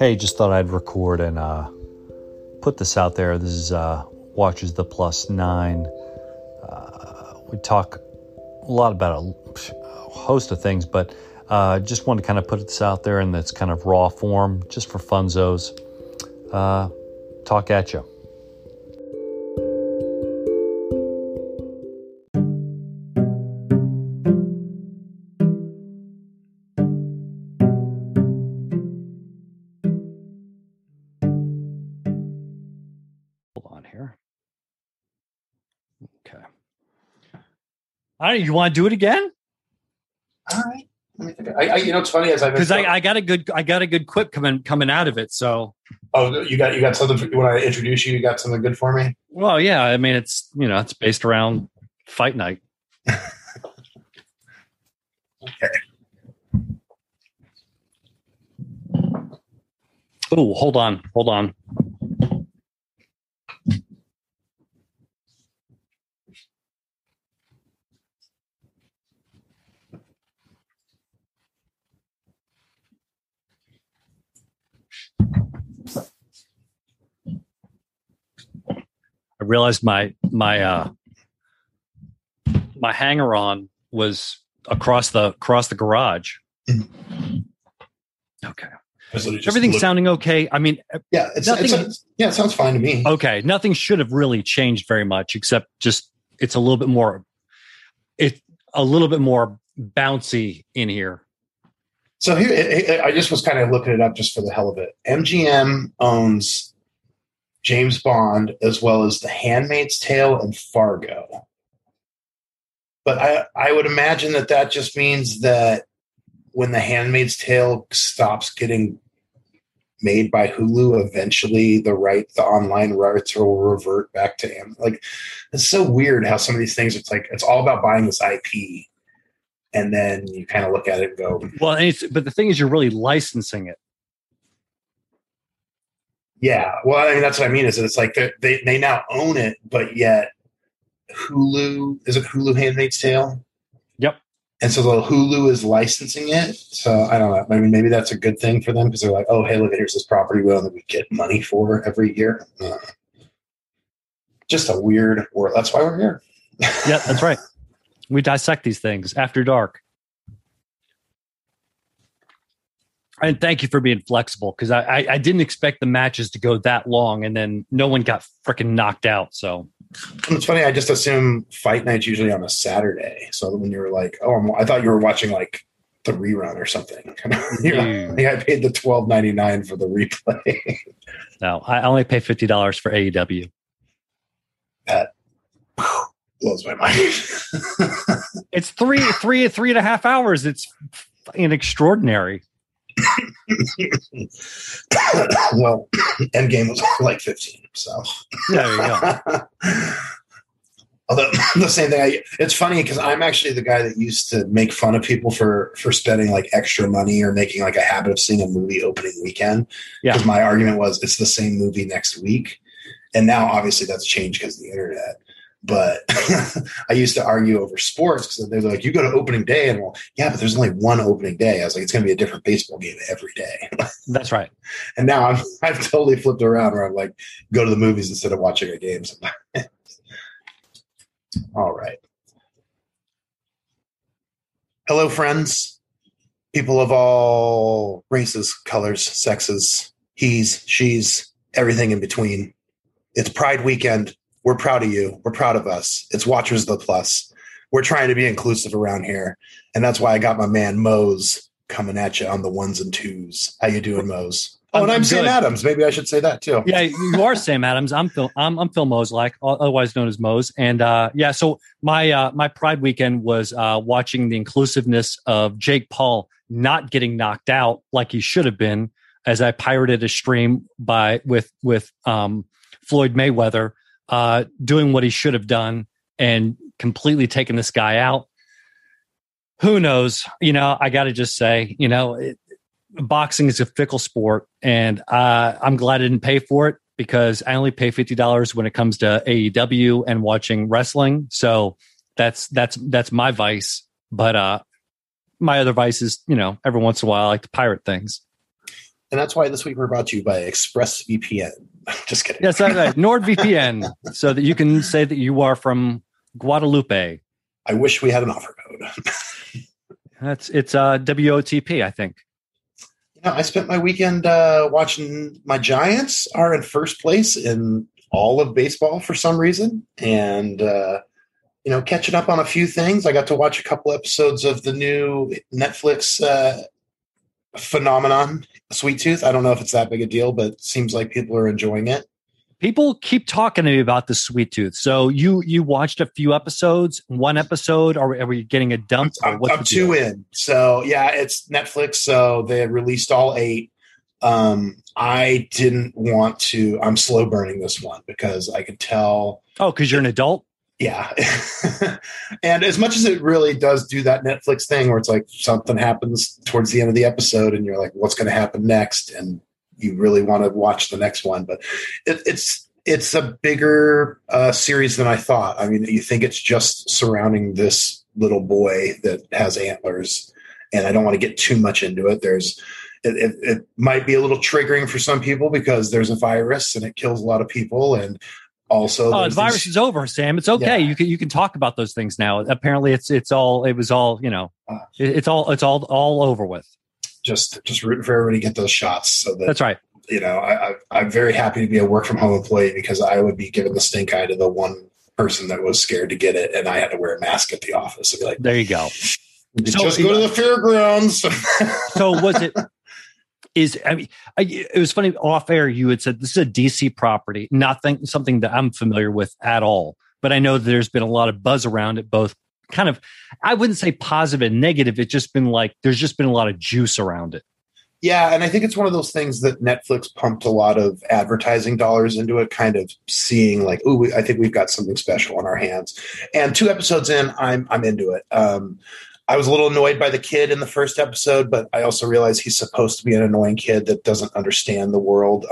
Hey, just thought I'd record and put this out there. This is Watches the Plus 9. We talk a lot about a host of things, but just want to kind of put this out there in this kind of raw form, just for funzos. Talk at you. All right, you want to do it again? All right. Let me think. It's funny as because I got a good quip coming out of it. So, you got something when I introduce you. You got something good for me? Well, yeah. I mean, it's based around fight night. Okay. Oh, hold on. I realized my hanger-on was across the garage. Okay. Everything's sounding okay. I mean, it sounds fine to me. Okay. Nothing should have really changed very much, except just it's a little bit more bouncy in here. So here, I just was kind of looking it up just for the hell of it. MGM owns James Bond, as well as The Handmaid's Tale and Fargo. But I would imagine that just means that when The Handmaid's Tale stops getting made by Hulu, eventually the online rights will revert back to Amazon. Like, it's so weird how some of these things, it's all about buying this IP. And then you kind of look at it and go, well, but the thing is, you're really licensing it. Yeah, well, I mean, that's what I mean. Is it's like they now own it, but yet Hulu, is it Hulu Handmaid's Tale? Yep. And so the Hulu is licensing it. So I don't know. I mean, maybe that's a good thing for them because they're like, oh, hey, look, here's this property that we get money for every year. Just a weird world. That's why we're here. Yeah, that's right. We dissect these things after dark. And thank you for being flexible, because I didn't expect the matches to go that long, and then no one got freaking knocked out. So it's funny. I just assume fight night's usually on a Saturday. So when you were like, oh, I thought you were watching like the rerun or something. I paid the $12.99 for the replay. No, I only pay $50 for AEW. That blows my mind. It's three and a half hours. It's extraordinary. Well, Endgame was like 15, so there you go. Although the same thing, it's funny because I'm actually the guy that used to make fun of people for spending like extra money or making like a habit of seeing a movie opening weekend. Because my argument was it's the same movie next week, and now obviously that's changed because of the internet. But I used to argue over sports because they were like, you go to opening day, and well, yeah, but there's only one opening day. I was like, it's going to be a different baseball game every day. That's right. And now I've totally flipped around where I'm like, go to the movies instead of watching a game. All right. Hello, friends. People of all races, colors, sexes, he's, she's, everything in between. It's Pride weekend. We're proud of you. We're proud of us. It's Watchers the Plus. We're trying to be inclusive around here. And that's why I got my man Mose coming at you on the ones and twos. How you doing, Mose? Oh, and I'm Sam Adams. Maybe I should say that too. Yeah, you are Sam Adams. I'm Phil Mose, otherwise known as Mose. And so my Pride weekend was watching the inclusiveness of Jake Paul not getting knocked out like he should have been, as I pirated a stream with Floyd Mayweather. Doing what he should have done and completely taking this guy out. Who knows? I got to just say, boxing is a fickle sport, and I'm glad I didn't pay for it because I only pay $50 when it comes to AEW and watching wrestling. So that's my vice. But my other vice is, every once in a while I like to pirate things. And that's why this week we're brought to you by ExpressVPN. Just kidding. Yes, that's right. NordVPN, so that you can say that you are from Guadalupe. I wish we had an offer code. It's WOTP, I think. I spent my weekend watching my Giants are in first place in all of baseball for some reason. And, catching up on a few things. I got to watch a couple episodes of the new Netflix phenomenon, Sweet Tooth. I don't know if it's that big a deal, but it seems like people are enjoying it. People keep talking to me about the Sweet Tooth. So you watched a few episodes, one episode, or are we getting a dump? I'm 2 in. So yeah, it's Netflix. So they had released all 8. I didn't want to. I'm slow burning this one because I could tell. Oh, because you're an adult? Yeah. And as much as it really does do that Netflix thing where it's like something happens towards the end of the episode and you're like, what's going to happen next? And you really want to watch the next one. But it's a bigger series than I thought. I mean, you think it's just surrounding this little boy that has antlers, and I don't want to get too much into it. It might be a little triggering for some people because there's a virus and it kills a lot of people. And also, the virus is over, Sam. It's okay. Yeah. You can talk about those things now. Apparently, it's all over with. Just rooting for everybody to get those shots. So that's right. I'm very happy to be a work from home employee because I would be giving the stink eye to the one person that was scared to get it, and I had to wear a mask at the office. I'd be like, there you go. Just go to the fairgrounds. So was it? It was funny off air. You had said this is a DC property, something that I'm familiar with at all. But I know there's been a lot of buzz around it, both kind of, I wouldn't say positive and negative. It's just been like there's just been a lot of juice around it. Yeah, and I think it's one of those things that Netflix pumped a lot of advertising dollars into it, kind of seeing like, I think we've got something special on our hands. And 2 episodes in, I'm into it. I was a little annoyed by the kid in the first episode, but I also realized he's supposed to be an annoying kid that doesn't understand the world.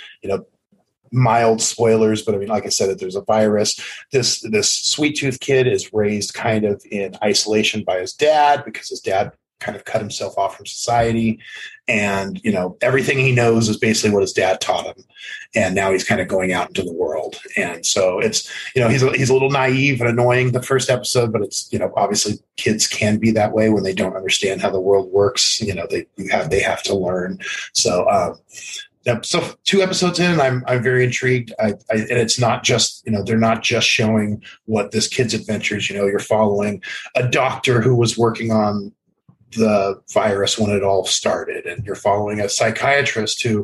Mild spoilers, but I mean, like I said, there's a virus. This Sweet Tooth kid is raised kind of in isolation by his dad because his dad kind of cut himself off from society. And, everything he knows is basically what his dad taught him. And now he's kind of going out into the world. And so it's, he's a little naive and annoying the first episode, but it's, obviously kids can be that way when they don't understand how the world works. They have to learn. So 2 episodes in, I'm very intrigued. And it's not just, they're not just showing what this kid's adventures, you're following a doctor who was working on the virus when it all started, and you're following a psychiatrist who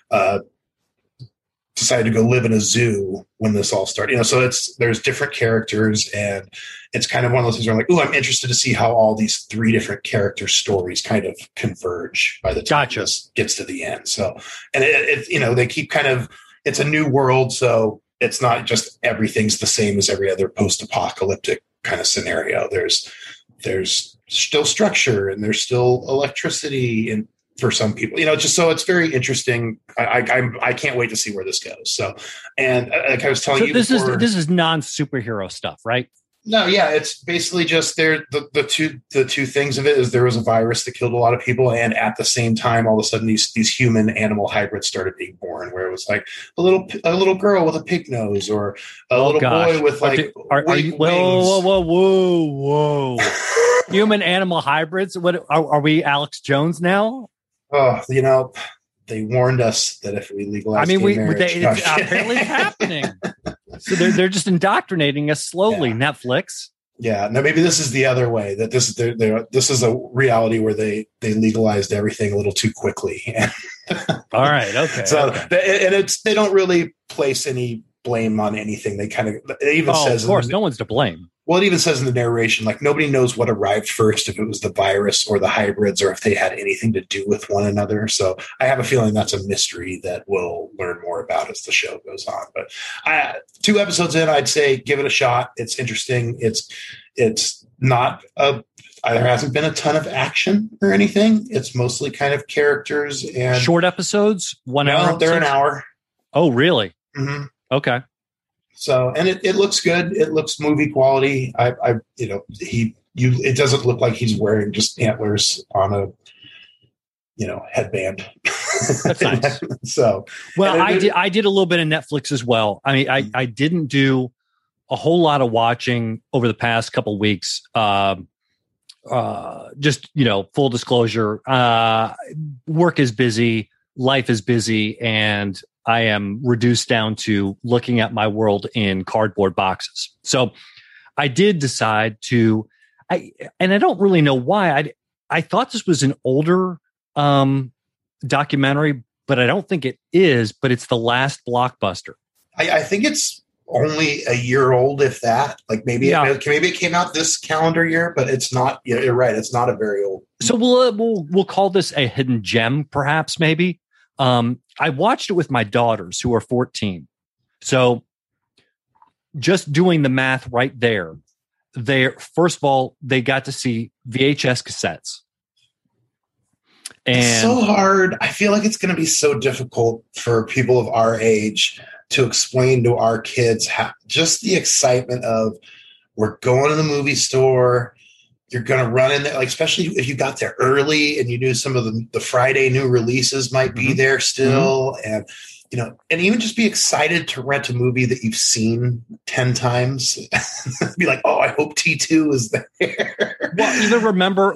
decided to go live in a zoo when this all started. So there's different characters, and it's kind of one of those things where I'm like, I'm interested to see how all these 3 different character stories kind of converge by the time this gets to the end. So, and they keep kind of, it's a new world, so it's not just everything's the same as every other post-apocalyptic kind of scenario. There's still structure and there's still electricity and for some people, just so it's very interesting. I can't wait to see where this goes. So, and like I was telling you, this is non-superhero stuff, right? No, yeah, it's basically just the two things of it is there was a virus that killed a lot of people, and at the same time, all of a sudden these human animal hybrids started being born, where it was like a little girl with a pig nose, or a little boy with like wings. Whoa! Human animal hybrids? What are we? Alex Jones now? Oh, they warned us that if we legalize, it's apparently happening. So they're just indoctrinating us slowly. Yeah. Netflix. Yeah. No, maybe this is the other way. That this is a reality where they legalized everything a little too quickly. All right. Okay. So and they don't really place any blame on anything. They even says, of course, no one's to blame. Well, it even says in the narration, like nobody knows what arrived first, if it was the virus or the hybrids, or if they had anything to do with one another. So I have a feeling that's a mystery that we'll learn more about as the show goes on. But 2 episodes in, I'd say give it a shot. It's interesting. It's not there hasn't been a ton of action or anything. It's mostly kind of characters and short episodes. 1 hour. They're an hour. Oh, really? Mm-hmm. Okay. So, and it looks good. It looks movie quality. It doesn't look like he's wearing just antlers on a, headband. That's nice. So, well, I did a little bit of Netflix as well. I mean, I didn't do a whole lot of watching over the past couple of weeks. Just, full disclosure, work is busy, life is busy, and I am reduced down to looking at my world in cardboard boxes. So I did decide and I don't really know why. I thought this was an older documentary, but I don't think it is, but it's The Last Blockbuster. I think it's only a year old, if that. Like maybe it came out this calendar year, but it's not. You're right. It's not a very old. So we'll call this a hidden gem, perhaps. Maybe I watched it with my daughters who are 14. So just doing the math right there, first of all, they got to see VHS cassettes. And it's so hard. I feel like it's going to be so difficult for people of our age to explain to our kids just the excitement of we're going to the movie store. You're going to run in there, like, especially if you got there early and you knew some of the Friday new releases might be there still. And, and even just be excited to rent a movie that you've seen 10 times. Be like, oh, I hope T2 is there. Well, even remember,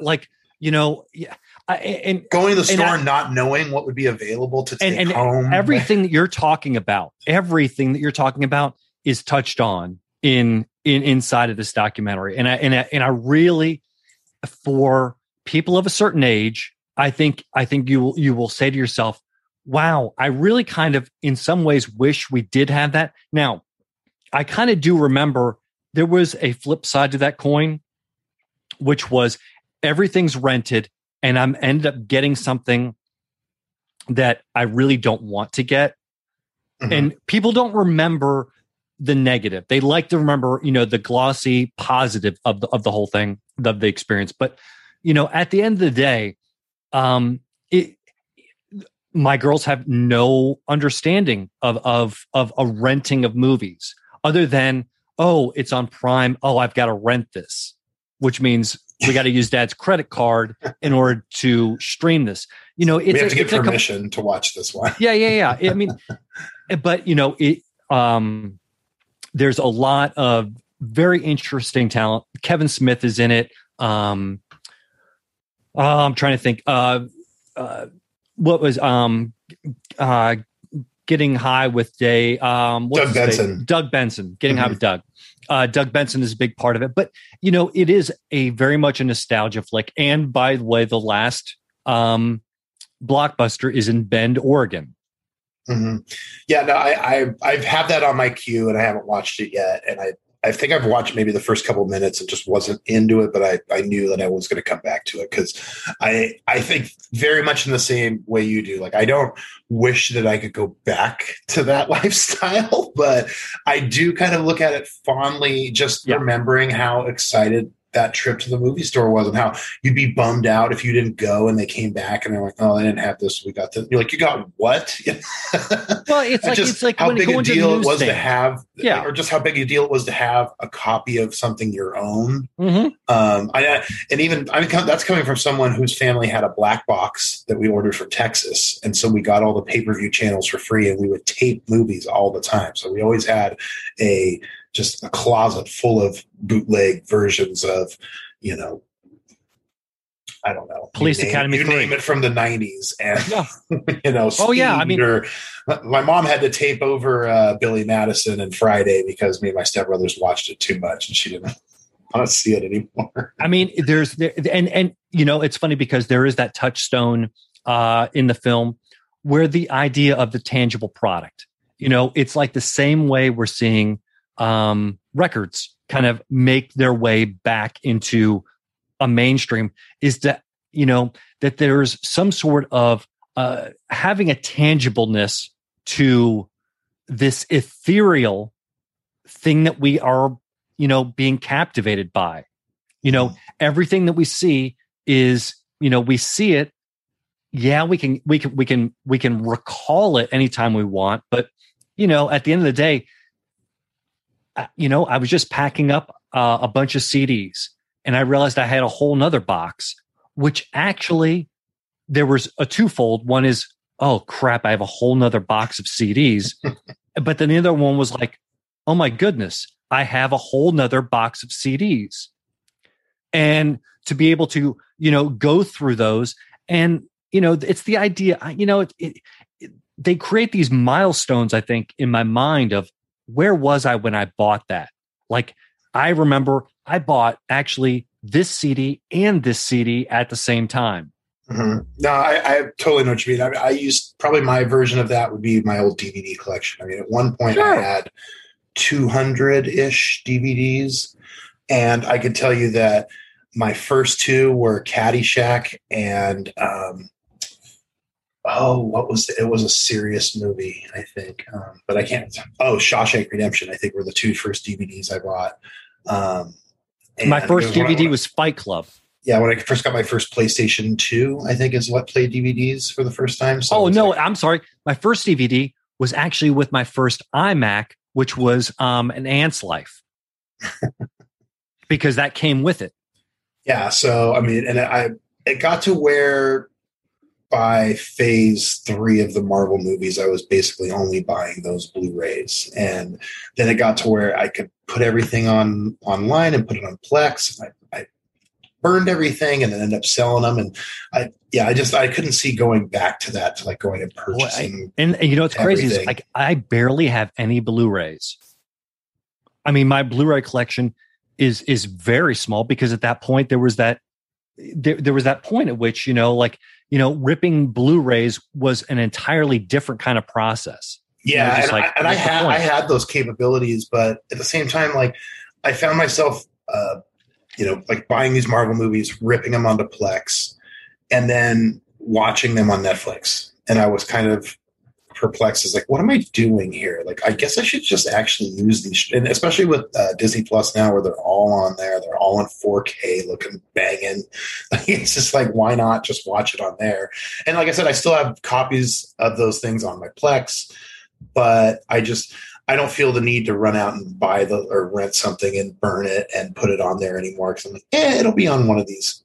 and going to the store and not knowing what would be available to take home. Everything that you're talking about is touched on in inside of this documentary. And I really, for people of a certain age, I think you will say to yourself, wow, I really kind of in some ways wish we did have that. Now, I kind of do remember there was a flip side to that coin, which was everything's rented. And I'm ended up getting something that I really don't want to get. Mm-hmm. And people don't remember the negative. They like to remember, the glossy positive of the whole thing, of the experience. But, at the end of the day, my girls have no understanding of a renting of movies other than, oh, it's on Prime. Oh, I've got to rent this, which means we got to use Dad's credit card in order to stream this. We have to get permission to watch this one. Yeah. I mean, but there's a lot of very interesting talent. Kevin Smith is in it. I'm trying to think. What was Getting High with Day? Doug Benson. Doug Benson. Getting High with Doug. Doug Benson is a big part of it, but it is a very much a nostalgia flick. And by the way, the last blockbuster is in Bend, Oregon. Mm-hmm. Yeah, no, I've had that on my queue and I haven't watched it yet. And I think I've watched maybe the first couple of minutes and just wasn't into it, but I knew that I was going to come back to it because I think very much in the same way you do. Like, I don't wish that I could go back to that lifestyle, but I do kind of look at it fondly, just remembering how excited that trip to the movie store was and how you'd be bummed out if you didn't go and they came back and they're like, oh, I didn't have this. We got this. You're like, you got what? Well, it's like how when big a deal it was thing. to have, or just how big a deal it was to have a copy of something your own. Mm-hmm. That's coming from someone whose family had a black box that we ordered from Texas. And so we got all the pay-per-view channels for free and we would tape movies all the time. So we always had just a closet full of bootleg versions of, I don't know. Police Academy 3. You name it from the 90s. And, my mom had to tape over Billy Madison and Friday because me and my stepbrothers watched it too much and she didn't want to see it anymore. I mean, it's funny because there is that touchstone in the film where the idea of the tangible product, it's like the same way we're seeing records kind of make their way back into a mainstream is that, that there's some sort of having a tangibleness to this ethereal thing that we are, being captivated by. Everything that we see is, we see it. Yeah, we can recall it anytime we want, but at the end of the day, I was just packing up a bunch of CDs and I realized I had a whole nother box, which actually there was a twofold. One is oh crap, I have a whole nother box of CDs. But then the other one was like, oh my goodness, I have a whole nother box of CDs. And to be able to, go through those, and, it's the idea, they create these milestones, I think, in my mind of where was I when I bought that? Like, I remember I bought actually this CD and this CD at the same time. Mm-hmm. No, I totally know what you mean. I used probably my version of that would be my old DVD collection. I mean, at one point I had 200-ish DVDs, and I could tell you that my first two were Caddyshack and what was it? It was a serious movie, I think, but I can't. Oh, Shawshank Redemption, I think, were the two first DVDs I bought. My first DVD was Fight Club. Yeah, when I first got my first PlayStation 2, I think is what played DVDs for the first time. So I'm sorry. My first DVD was actually with my first iMac, which was an Ant's Life, because that came with it. Yeah, so I mean, and it got to where by phase 3 of the Marvel movies, I was basically only buying those Blu-rays, and then it got to where I could put everything online and put it on Plex. I burned everything and then ended up selling them, and I couldn't see going back to that, to like going and purchasing. And what's crazy is like I barely have any Blu-rays. I mean, my Blu-ray collection is very small, because at that point there was that point at which ripping Blu-rays was an entirely different kind of process. Yeah, I had those capabilities, but at the same time, like I found myself, like buying these Marvel movies, ripping them onto Plex, and then watching them on Netflix. And I was kind of perplexed. Is like, what am I doing here? Like, I guess I should just actually use these. And especially with Disney Plus now, where they're all on there, they're all in 4K looking banging. It's just like, why not just watch it on there? And like I said, I still have copies of those things on my Plex, but I don't feel the need to run out and buy or rent something and burn it and put it on there anymore. Because I'm like, it'll be on one of these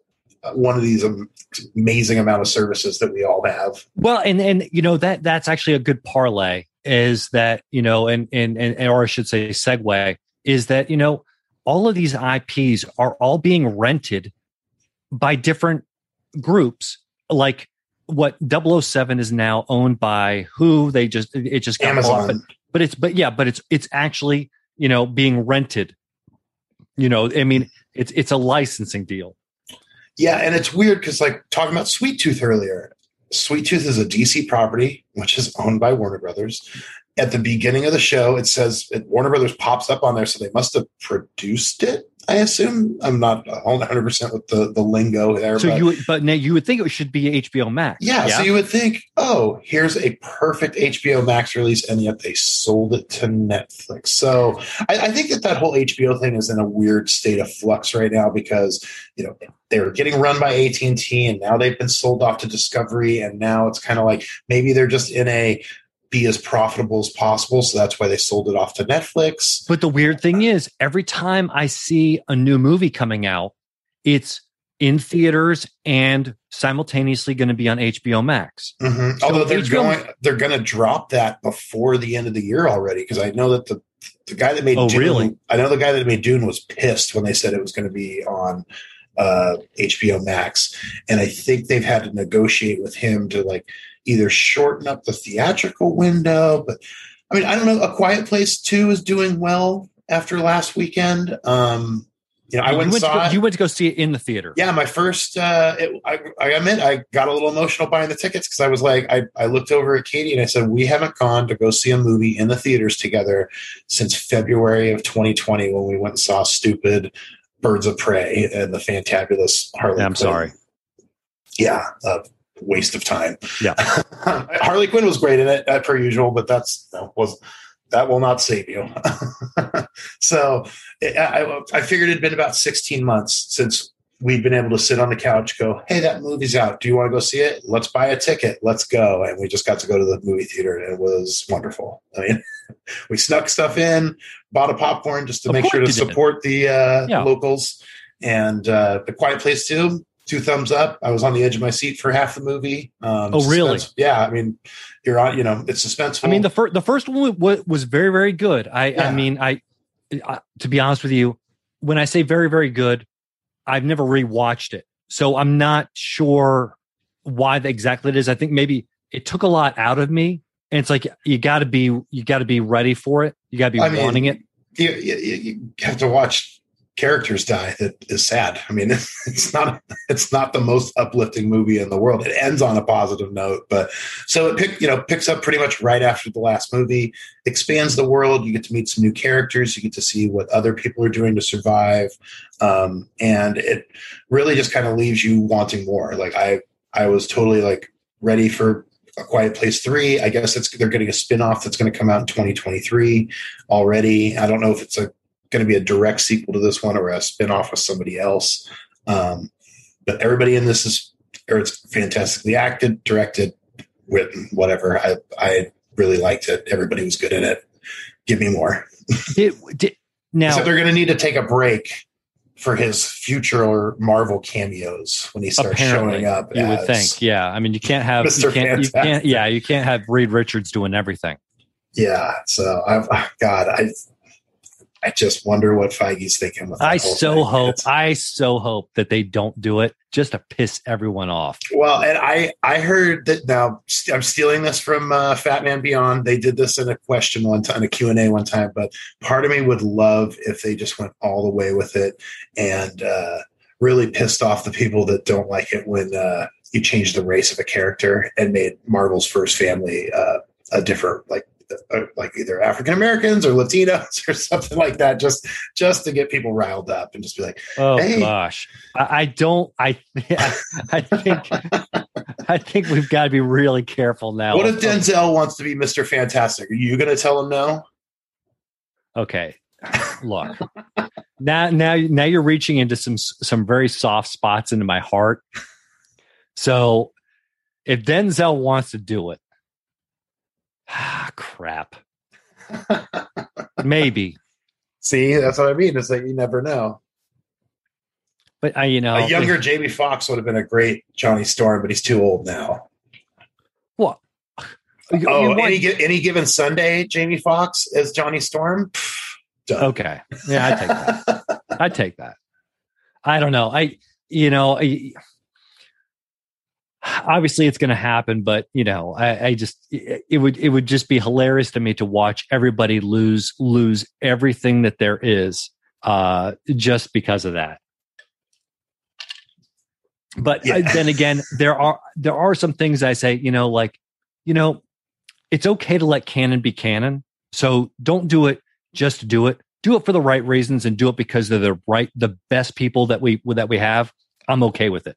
amazing amount of services that we all have. Well, and that's actually a good parlay, is that, or I should say segue, is that, all of these IPs are all being rented by different groups. Like what 007 is now owned by who? It just got Amazon. But it's actually, being rented. I mean, it's a licensing deal. Yeah, and it's weird because, like, talking about Sweet Tooth earlier, Sweet Tooth is a DC property, which is owned by Warner Brothers. At the beginning of the show, it says Warner Brothers pops up on there, so they must have produced it, I assume. I'm not 100% with the lingo there. So you would think it should be HBO Max. Yeah, so you would think, here's a perfect HBO Max release, and yet they sold it to Netflix. So I think that whole HBO thing is in a weird state of flux right now, because, they were getting run by AT&T, and now they've been sold off to Discovery, and now it's kind of like maybe they're just in a be as profitable as possible, so that's why they sold it off to Netflix. But the weird thing is, every time I see a new movie coming out, it's in theaters and simultaneously going to be on HBO Max. Mm-hmm. So although they're going to drop that before the end of the year already, because I know that the guy that made Dune, really? I know the guy that made Dune was pissed when they said it was going to be on HBO Max, and I think they've had to negotiate with him to like either shorten up the theatrical window. But I mean, I don't know. A Quiet Place 2 is doing well after last weekend. I went and saw it. You went to go see it in the theater. Yeah, my first. I admit I got a little emotional buying the tickets, because I was like, I looked over at Katie and I said, we haven't gone to go see a movie in the theaters together since February of 2020, when we went and saw stupid Birds of Prey and the fantabulous Harley Quinn. I'm sorry. Yeah, waste of time. Yeah, Harley Quinn was great in it, per usual, but that will not save you. So I figured it'd been about 16 months since we'd been able to sit on the couch, go, hey, that movie's out. Do you want to go see it? Let's buy a ticket. Let's go. And we just got to go to the movie theater, and it was wonderful. I mean, we snuck stuff in, bought a popcorn just to make sure to support the locals. And The Quiet Place 2, 2 thumbs up. I was on the edge of my seat for half the movie. Oh, really? Yeah. I mean, you're on. It's suspenseful. I mean, the first one was very, very good. I mean, to be honest with you, when I say very, very good, I've never rewatched it, so I'm not sure why exactly it is. I think maybe it took a lot out of me, and it's like you got to be ready for it. You got to be wanting it. You have to watch characters die. That is sad. I mean, it's not the most uplifting movie in the world. It ends on a positive note, but so it picks up pretty much right after the last movie, expands the world. You get to meet some new characters. You get to see what other people are doing to survive. And it really just kind of leaves you wanting more. Like I was totally like ready for A Quiet Place 3. I guess they're getting a spinoff that's going to come out in 2023 already. I don't know if it's going to be a direct sequel to this one or a spinoff with somebody else. But everybody in this it's fantastically acted, directed, written, whatever. I really liked it. Everybody was good in it. Give me more. Now so they're going to need to take a break for his future Marvel cameos when he starts showing up. You would think, yeah. I mean, you can't have you can't have Reed Richards doing everything. Yeah. So I just wonder what Feige's thinking with that. I so hope that they don't do it just to piss everyone off. Well, and I heard that now I'm stealing this from Fat Man Beyond. They did this in a question one time, in a Q&A one time, but part of me would love if they just went all the way with it and really pissed off the people that don't like it when you change the race of a character and made Marvel's first family a different, like either African Americans or Latinos or something like that, just to get people riled up and just be like, oh hey. Gosh, I think we've got to be really careful now. What if Denzel wants to be Mr. Fantastic? Are you going to tell him no? Okay, look, now you're reaching into some very soft spots into my heart. So if Denzel wants to do it, crap. Maybe. See, that's what I mean. It's like you never know. But a younger Jamie Foxx would have been a great Johnny Storm, but he's too old now. What? Any given Sunday, Jamie Foxx as Johnny Storm. Done. Okay, yeah, I take that. I take that. I don't know. Obviously it's going to happen, but I just, it would just be hilarious to me to watch everybody lose everything that there is, just because of that. But then again, there are some things I say, it's okay to let canon be canon. So don't do it just to do it. Do it for the right reasons and do it because they're the best people that we have. I'm okay with it.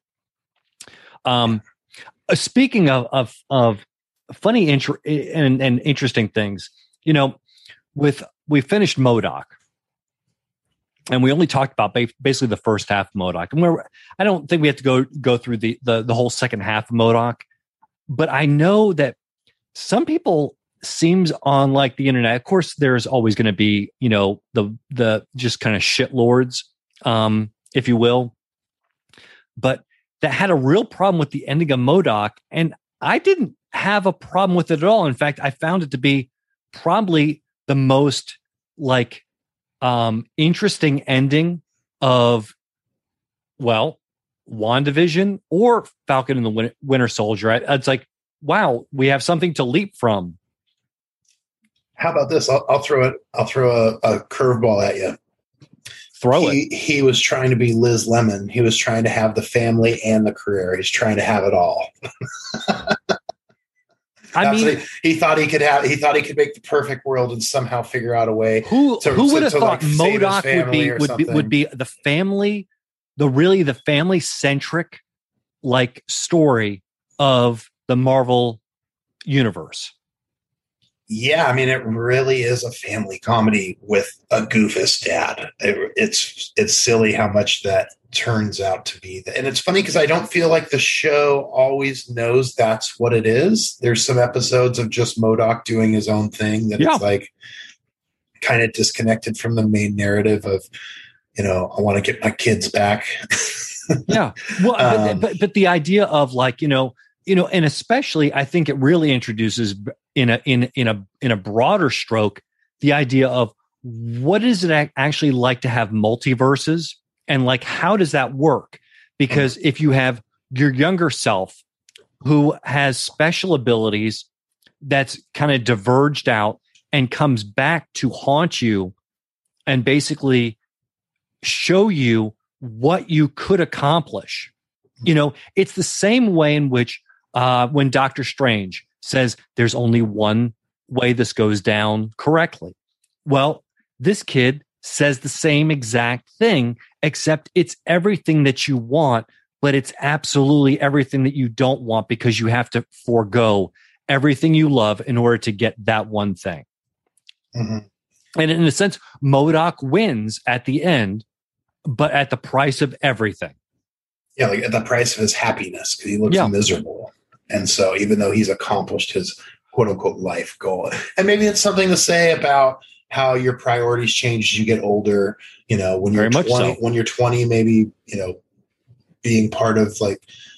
Speaking of funny and interesting things, we finished MODOK, and we only talked about basically the first half of MODOK, and I don't think we have to go through the whole second half of MODOK, but I know that some people seems on like the internet. Of course, there's always going to be the just kind of shitlords, if you will, but that had a real problem with the ending of MODOK, and I didn't have a problem with it at all. In fact, I found it to be probably the most interesting ending of, WandaVision or Falcon and the Winter Soldier. It's like, wow, we have something to leap from. How about this? I'll throw a curveball at you. He was trying to be Liz Lemon. He was trying to have the family and the career. He's trying to have it all. He thought he could make the perfect world and somehow figure out a way. Who would have thought MODOK would be the family, the family centric story of the Marvel universe? Yeah, I mean, it really is a family comedy with a goofus dad. It's silly how much that turns out to be. And it's funny because I don't feel like the show always knows that's what it is. There's some episodes of just MODOK doing his own thing that it's kind of disconnected from the main narrative of, I want to get my kids back. Yeah. Well, but the idea of like, and especially I think it really introduces in a broader stroke, the idea of what is it actually like to have multiverses, and like, how does that work? Because if you have your younger self who has special abilities that's kind of diverged out and comes back to haunt you and basically show you what you could accomplish. It's the same way in which when Doctor Strange says there's only one way this goes down correctly. Well, this kid says the same exact thing, except it's everything that you want, but it's absolutely everything that you don't want, because you have to forego everything you love in order to get that one thing. Mm-hmm. And in a sense, MODOK wins at the end, but at the price of everything. Yeah, like at the price of his happiness, because he looks miserable. And so even though he's accomplished his quote unquote life goal, and maybe it's something to say about how your priorities change as you get older. When you're 20, when you're 20, maybe, being part of like,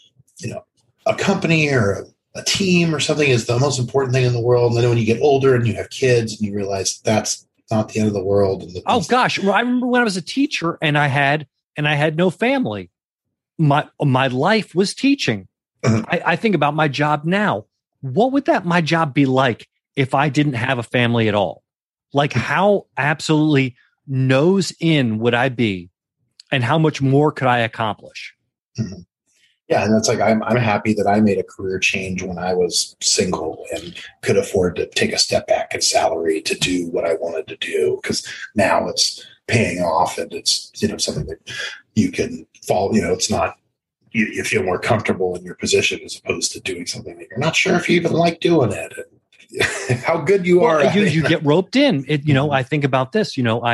a company or a team or something is the most important thing in the world. And then when you get older and you have kids and you realize that's not the end of the world. And oh gosh. Well, I remember when I was a teacher and I had no family. My life was teaching. Mm-hmm. I think about my job now. What would my job be like if I didn't have a family at all? Like, how absolutely nose in would I be, and how much more could I accomplish? Mm-hmm. Yeah, and that's like I'm happy that I made a career change when I was single and could afford to take a step back in salary to do what I wanted to do, because now it's paying off and it's something that you can follow. It's not you feel more comfortable in your position as opposed to doing something that you're not sure if you even like doing it. And how good you are. You get roped in. I think about this.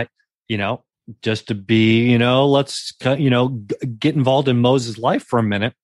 Just to be, let's get involved in Moses' life for a minute.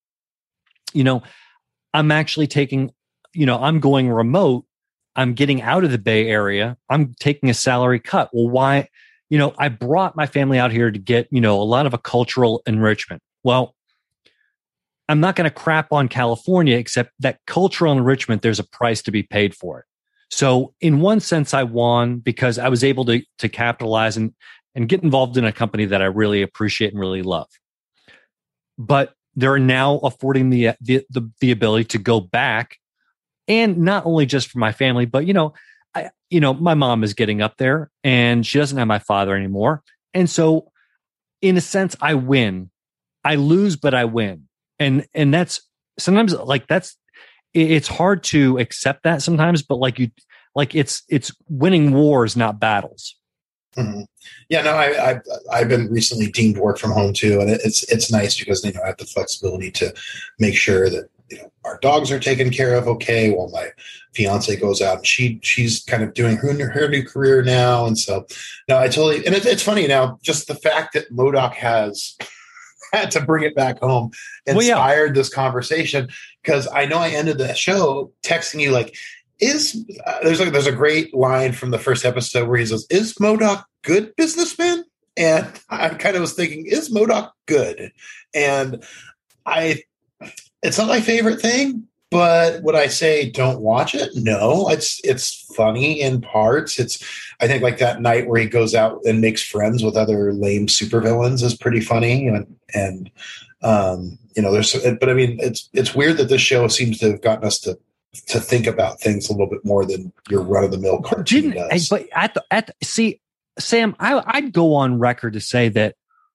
I'm actually taking, I'm going remote. I'm getting out of the Bay Area. I'm taking a salary cut. Well, why? I brought my family out here to get, a lot of a cultural enrichment. Well, I'm not going to crap on California, except that cultural enrichment, there's a price to be paid for it. So in one sense, I won because I was able to capitalize and get involved in a company that I really appreciate and really love. But they're now affording the ability to go back, and not only just for my family, but my mom is getting up there and she doesn't have my father anymore. And so in a sense, I win. I lose, but I win. And that's sometimes it's hard to accept that sometimes, but it's winning wars, not battles. Mm-hmm. Yeah, no, I've been recently deemed work from home too, and it's nice because I have the flexibility to make sure that our dogs are taken care of okay while my fiance goes out and she's kind of doing her new career now. And so no, I totally, and it's funny now, just the fact that MODOK has had to bring it back home inspired this conversation, because I know I ended the show texting you like, there's a great line from the first episode where he says, "Is MODOK good businessman?" And I kind of was thinking, is MODOK good? And it's not my favorite thing, but would I say don't watch it? No, it's funny in parts. I think like that night where he goes out and makes friends with other lame supervillains is pretty funny. And but I mean, it's weird that this show seems to have gotten us to think about things a little bit more than your run-of-the-mill cartoon does. But see, Sam, I'd go on record to say that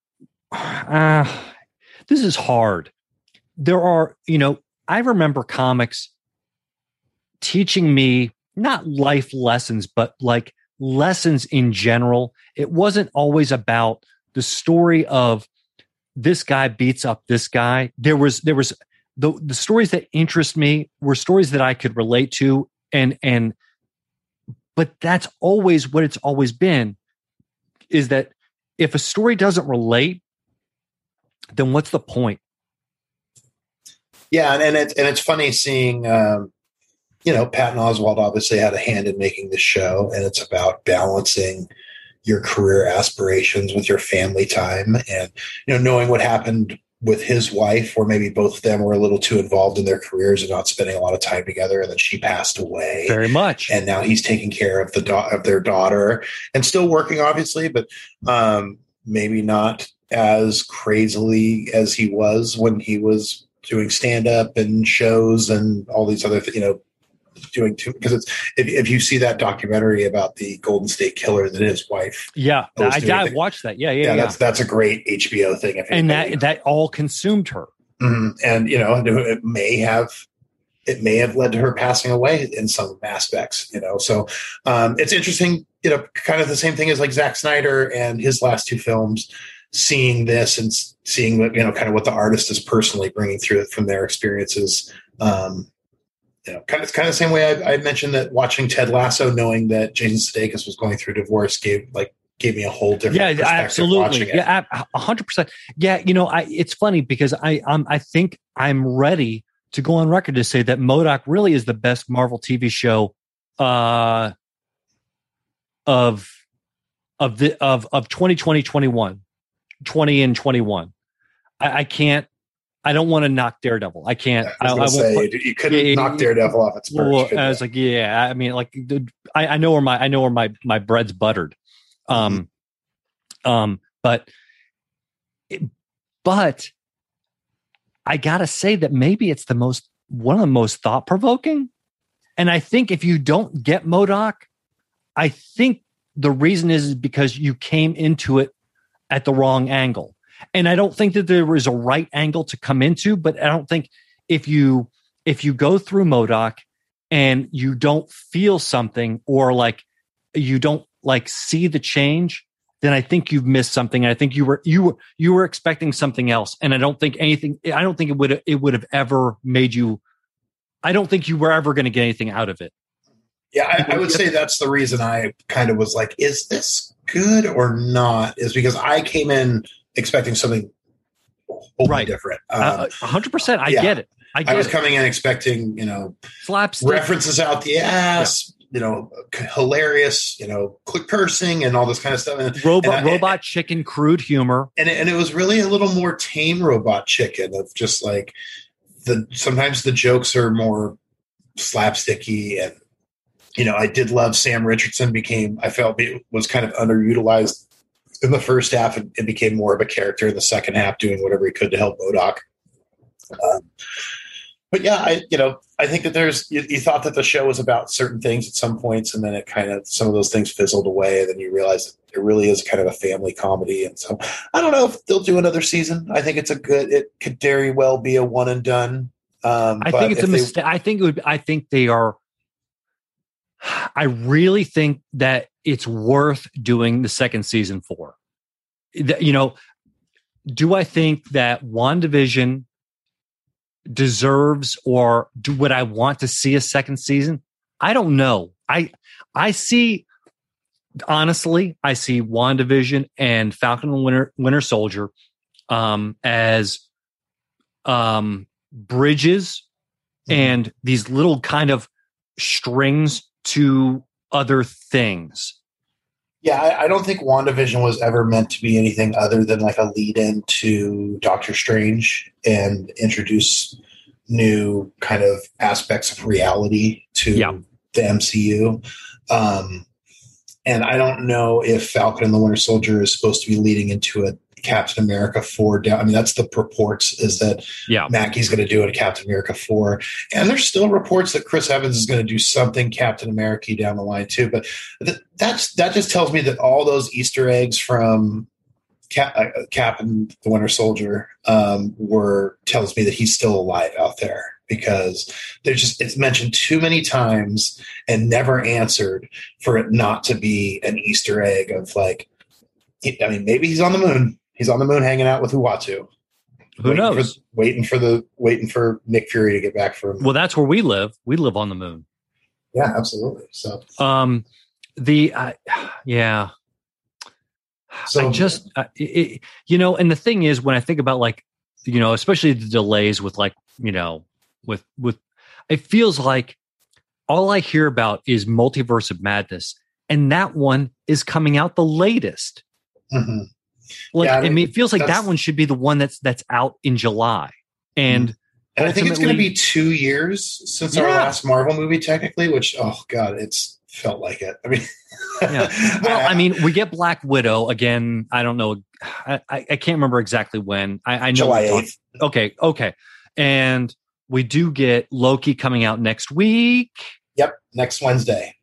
this is hard. There are, I remember comics teaching me not life lessons, but like lessons in general. It wasn't always about the story of this guy beats up this guy. There was the stories that interest me were stories that I could relate to, but that's always what it's always been, is that if a story doesn't relate, then what's the point? Yeah, and it's funny seeing, Patton Oswalt obviously had a hand in making this show, and it's about balancing your career aspirations with your family time, and knowing what happened with his wife, where maybe both of them were a little too involved in their careers and not spending a lot of time together, and then she passed away. Very much. And now he's taking care of of their daughter and still working, obviously, but maybe not as crazily as he was when he was doing stand-up and shows and all these other doing too, because it's if you see that documentary about the Golden State Killer that his wife, I watched that. Yeah. That's a great HBO thing. And that all consumed her. Mm-hmm. And it may have led to her passing away in some aspects. So it's interesting. Kind of the same thing as like Zack Snyder and his last two films. Seeing this and seeing what kind of what the artist is personally bringing through it from their experiences. Kind of the same way I mentioned that watching Ted Lasso, knowing that Jason Sudeikis was going through divorce, gave me a whole different perspective. Absolutely. Watching it. Yeah, 100%. Yeah, it's funny because I think I'm ready to go on record to say that MODOK really is the best Marvel TV show of 2020, 21, 20 and 21. I don't want to knock Daredevil. I can't. You couldn't knock Daredevil off its perch. I was like, yeah. I mean, like, I know where my bread's buttered. But I gotta say that maybe it's one of the most thought provoking. And I think if you don't get MODOK, I think the reason is because you came into it at the wrong angle. And I don't think that there is a right angle to come into, but I don't think if you go through MODOK and you don't feel something or like you don't like see the change, then I think you've missed something. I think you were expecting something else. And I don't think it would have ever made you, I don't think you were ever going to get anything out of it. Yeah, I would say that's the reason I kind of was like, is this good or not? Is because I came in expecting something wholly different. 100%. I get it. I was coming in expecting, slapstick references out the ass, hilarious, quick cursing and all this kind of stuff. And robot chicken, crude humor. And it was really a little more tame Robot Chicken of just like sometimes the jokes are more slapsticky. And, I did love Sam Richardson I felt was kind of underutilized in the first half and became more of a character in the second half, doing whatever he could to help MODOK. But yeah, I think that you thought that the show was about certain things at some points, and then it kind of, some of those things fizzled away, and then you realize that it really is kind of a family comedy. And so I don't know if they'll do another season. I think it could very well be a one and done. I think it's a mistake. I really think that it's worth doing the second season for. Do I think that WandaVision deserves, or would I want to see a second season? I don't know. I see WandaVision and Falcon and Winter Soldier as bridges and these little kind of strings to other things. Yeah, I don't think WandaVision was ever meant to be anything other than like a lead-in to Doctor Strange and introduce new kind of aspects of reality to the MCU. And I don't know if Falcon and the Winter Soldier is supposed to be leading into a Captain America 4 down. I mean, that's the purports, is that Mackey's going to do it a Captain America 4. And there's still reports that Chris Evans is going to do something Captain America down the line too. But that just tells me that all those Easter eggs from Cap and the Winter Soldier tells me that he's still alive out there, because it's mentioned too many times and never answered for it not to be an Easter egg of like, I mean, maybe he's on the moon. He's on the moon hanging out with Uatu. Who knows? Waiting for Nick Fury to get back from. Well, that's where we live. We live on the moon. Yeah, absolutely. So, So I just, and the thing is, when I think about like, especially the delays with like, with it feels like all I hear about is Multiverse of Madness, and that one is coming out the latest. Mm-hmm. Like, Yeah, I mean, it feels like that's- that one should be the one that's out in July. And I think it's going to ultimately- be 2 years since our Yeah. last Marvel movie, technically. Which, oh god, it's felt like it. I mean, Yeah. Well, I mean, we get Black Widow again. I don't know. I can't remember exactly when. I know July we talked- 8th. Okay. And we do get Loki coming out next week. Yep, next Wednesday.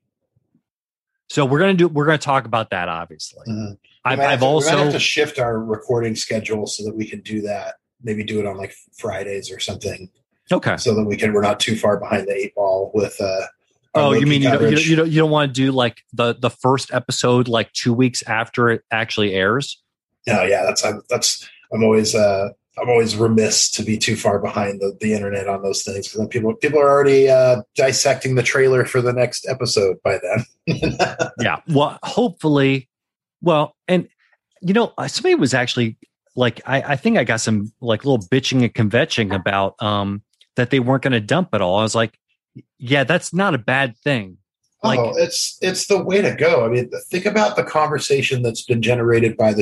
So we're gonna talk about that. Obviously, Mhm. I've we might have also to shift our recording schedule so that we can do that. Maybe do it on like Fridays or something, okay. so that we're not too far behind the 8 ball with. Our Oh, you Loki mean coverage. you don't want to do like the first episode like 2 weeks after it actually airs? No, yeah, I'm always remiss to be too far behind the internet on those things, because then people are already dissecting the trailer for the next episode by then. Yeah. Well, hopefully. Well, and somebody was actually like, I think I got some like little bitching and convetching about that they weren't going to dump it all. I was like, yeah, that's not a bad thing. Like, it's the way to go. I mean, think about the conversation that's been generated by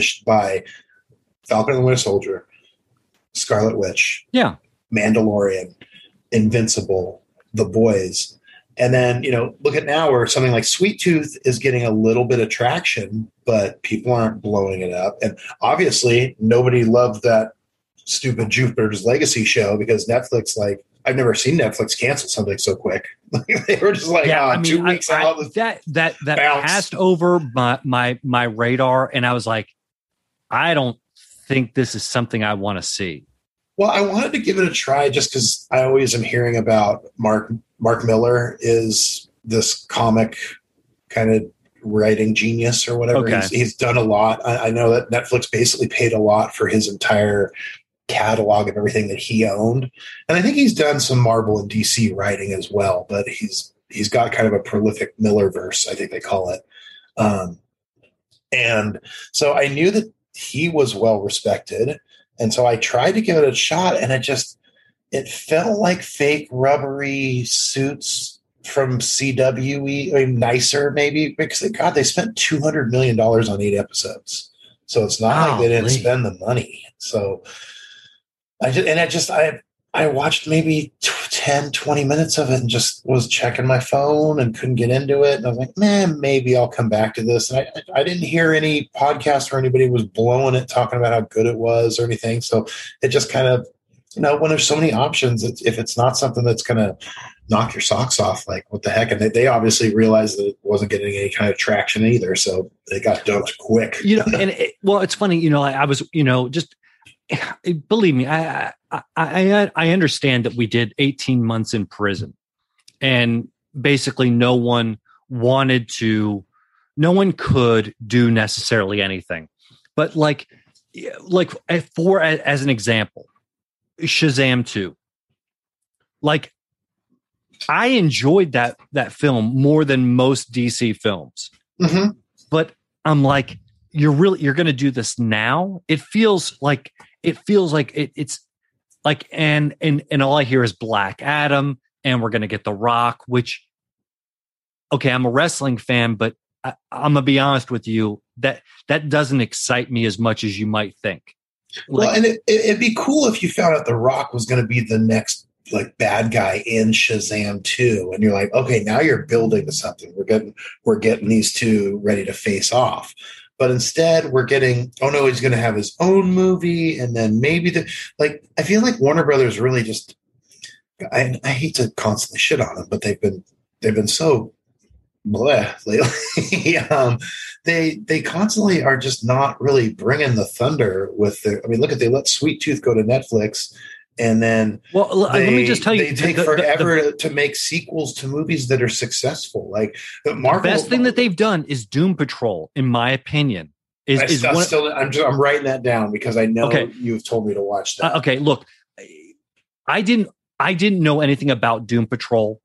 Falcon and the Winter Soldier, Scarlet Witch, yeah, Mandalorian, Invincible, The Boys. And then, look at now where something like Sweet Tooth is getting a little bit of traction, but people aren't blowing it up. And obviously, nobody loved that stupid Jupiter's Legacy show, because Netflix, like, I've never seen Netflix cancel something so quick. They were just like, 2 weeks out. That bounce. passed over my radar, and I was like, I don't think this is something I want to see. Well, I wanted to give it a try just because I always am hearing about Mark Miller is this comic kind of writing genius or whatever. Okay. He's done a lot. I know that Netflix basically paid a lot for his entire catalog of everything that he owned. And I think he's done some Marvel and DC writing as well, but he's got kind of a prolific Millerverse, I think they call it. And so I knew that he was well respected. And so I tried to give it a shot, and it felt like fake rubbery suits from CW, I mean, nicer maybe, because they spent $200 million on 8 episodes. So it's not like they didn't spend the money. So I watched maybe 10, 20 minutes of it and just was checking my phone and couldn't get into it. And I was like, man, maybe I'll come back to this. And I didn't hear any podcast where anybody was blowing it, talking about how good it was or anything. So it just kind of, when there's so many options, if it's not something that's going to knock your socks off, like, what the heck? And they obviously realized that it wasn't getting any kind of traction either. So they got dumped quick. It's funny, I was, just, believe me, I understand that we did 18 months in prison, and basically no one could do necessarily anything. But like as an example, Shazam 2. Like, I enjoyed that film more than most DC films. Mm-hmm. But I'm like, you're going to do this now? It feels like it's like, and all I hear is Black Adam, and we're going to get The Rock, which, okay, I'm a wrestling fan, but I'm gonna be honest with you, that doesn't excite me as much as you might think. Well, and it'd be cool if you found out The Rock was going to be the next like bad guy in Shazam 2, and you're like, okay, now you're building to something. We're getting these two ready to face off. But instead, we're getting, oh no, he's going to have his own movie, and then maybe I feel like Warner Brothers really just, I hate to constantly shit on them, but they've been so bleh lately. They constantly are just not really bringing the thunder with their. I mean, look at, they let Sweet Tooth go to Netflix, and then let me just tell you, they take forever to make sequels to movies that are successful. Like Marvel, the best thing that they've done is Doom Patrol, in my opinion. I'm writing that down because I know you've told me to watch that. Okay, look, I didn't know anything about Doom Patrol,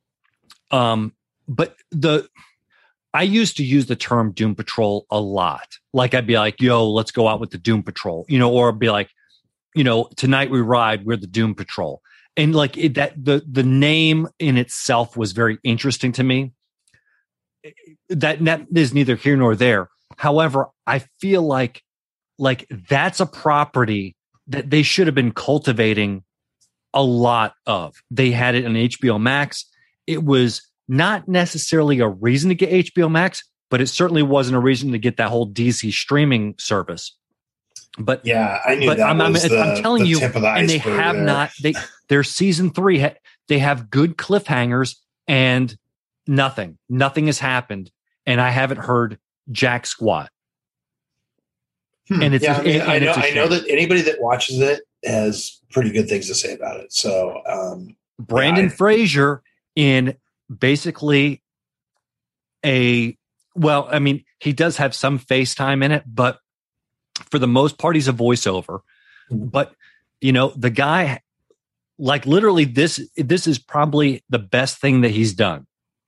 but I used to use the term Doom Patrol a lot. Like, I'd be like, yo, let's go out with the Doom Patrol, or be like, tonight we ride, we're the Doom Patrol. And like the name in itself was very interesting to me. That is neither here nor there. However, I feel like like that's a property that they should have been cultivating a lot of. They had it on HBO Max. It was not necessarily a reason to get HBO Max, but it certainly wasn't a reason to get that whole DC streaming service. But yeah, I knew that I'm telling you, tip of the and they have there. not. Their season 3, they have good cliffhangers, and nothing has happened, and I haven't heard jack squat. And it's I know that anybody that watches it has pretty good things to say about it. So Brandon Fraser in basically he does have some FaceTime in it, but for the most part, he's a voiceover. But the guy, like literally, this is probably the best thing that he's done.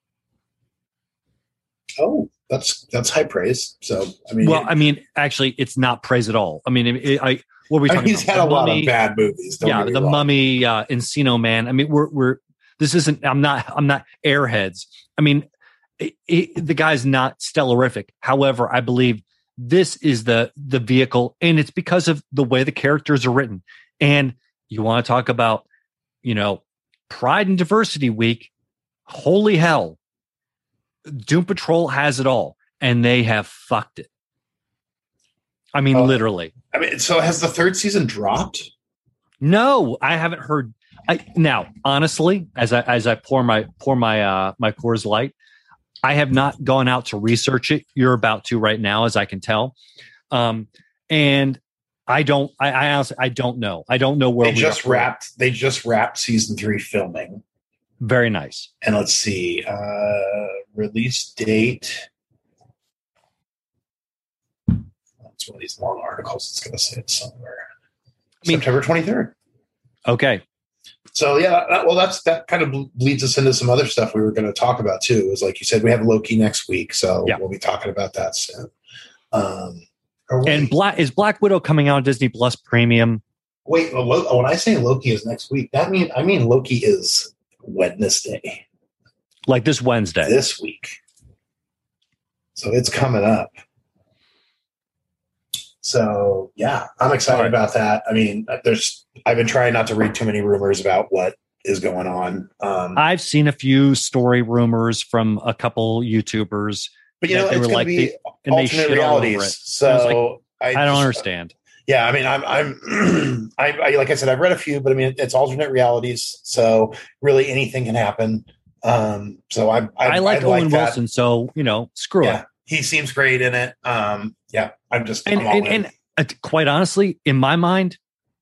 Oh, that's high praise. So actually, it's not praise at all. I mean, what are we talking he's about? Had a lot of bad movies. The Mummy, Encino Man. I mean, this isn't. I'm not Airheads. I mean, the guy's not stellarific. However, I believe this is the vehicle, and it's because of the way the characters are written. And you want to talk about, Pride and Diversity Week? Holy hell. Doom Patrol has it all, and they have fucked it. I mean, literally. I mean, so has the 3rd season dropped? No, I haven't heard. Now, honestly, as I pour my Coors Light, I have not gone out to research it. You're about to right now, as I can tell, and I don't. I honestly, I don't know. I don't know where they just wrapped. They just wrapped season 3 filming. Very nice. And let's see, release date. It's one of these long articles. It's going to say it somewhere. September 23rd. Okay. So yeah, that kind of leads us into some other stuff we were going to talk about too. Is like you said, we have Loki next week, so we'll be talking about that soon. And is Black Widow coming out on Disney Plus Premium? Wait, when I say Loki is next week, I mean Loki is Wednesday, like this Wednesday, this week. So it's coming up. So yeah, I'm excited about that. I mean, I've been trying not to read too many rumors about what is going on. I've seen a few story rumors from a couple YouTubers, but it's going to be alternate realities. So I don't understand. Yeah, I mean, I like I said, I've read a few, but I mean, it's alternate realities, so really anything can happen. So I like Owen Wilson, so screw it. He seems great in it. And quite honestly, in my mind,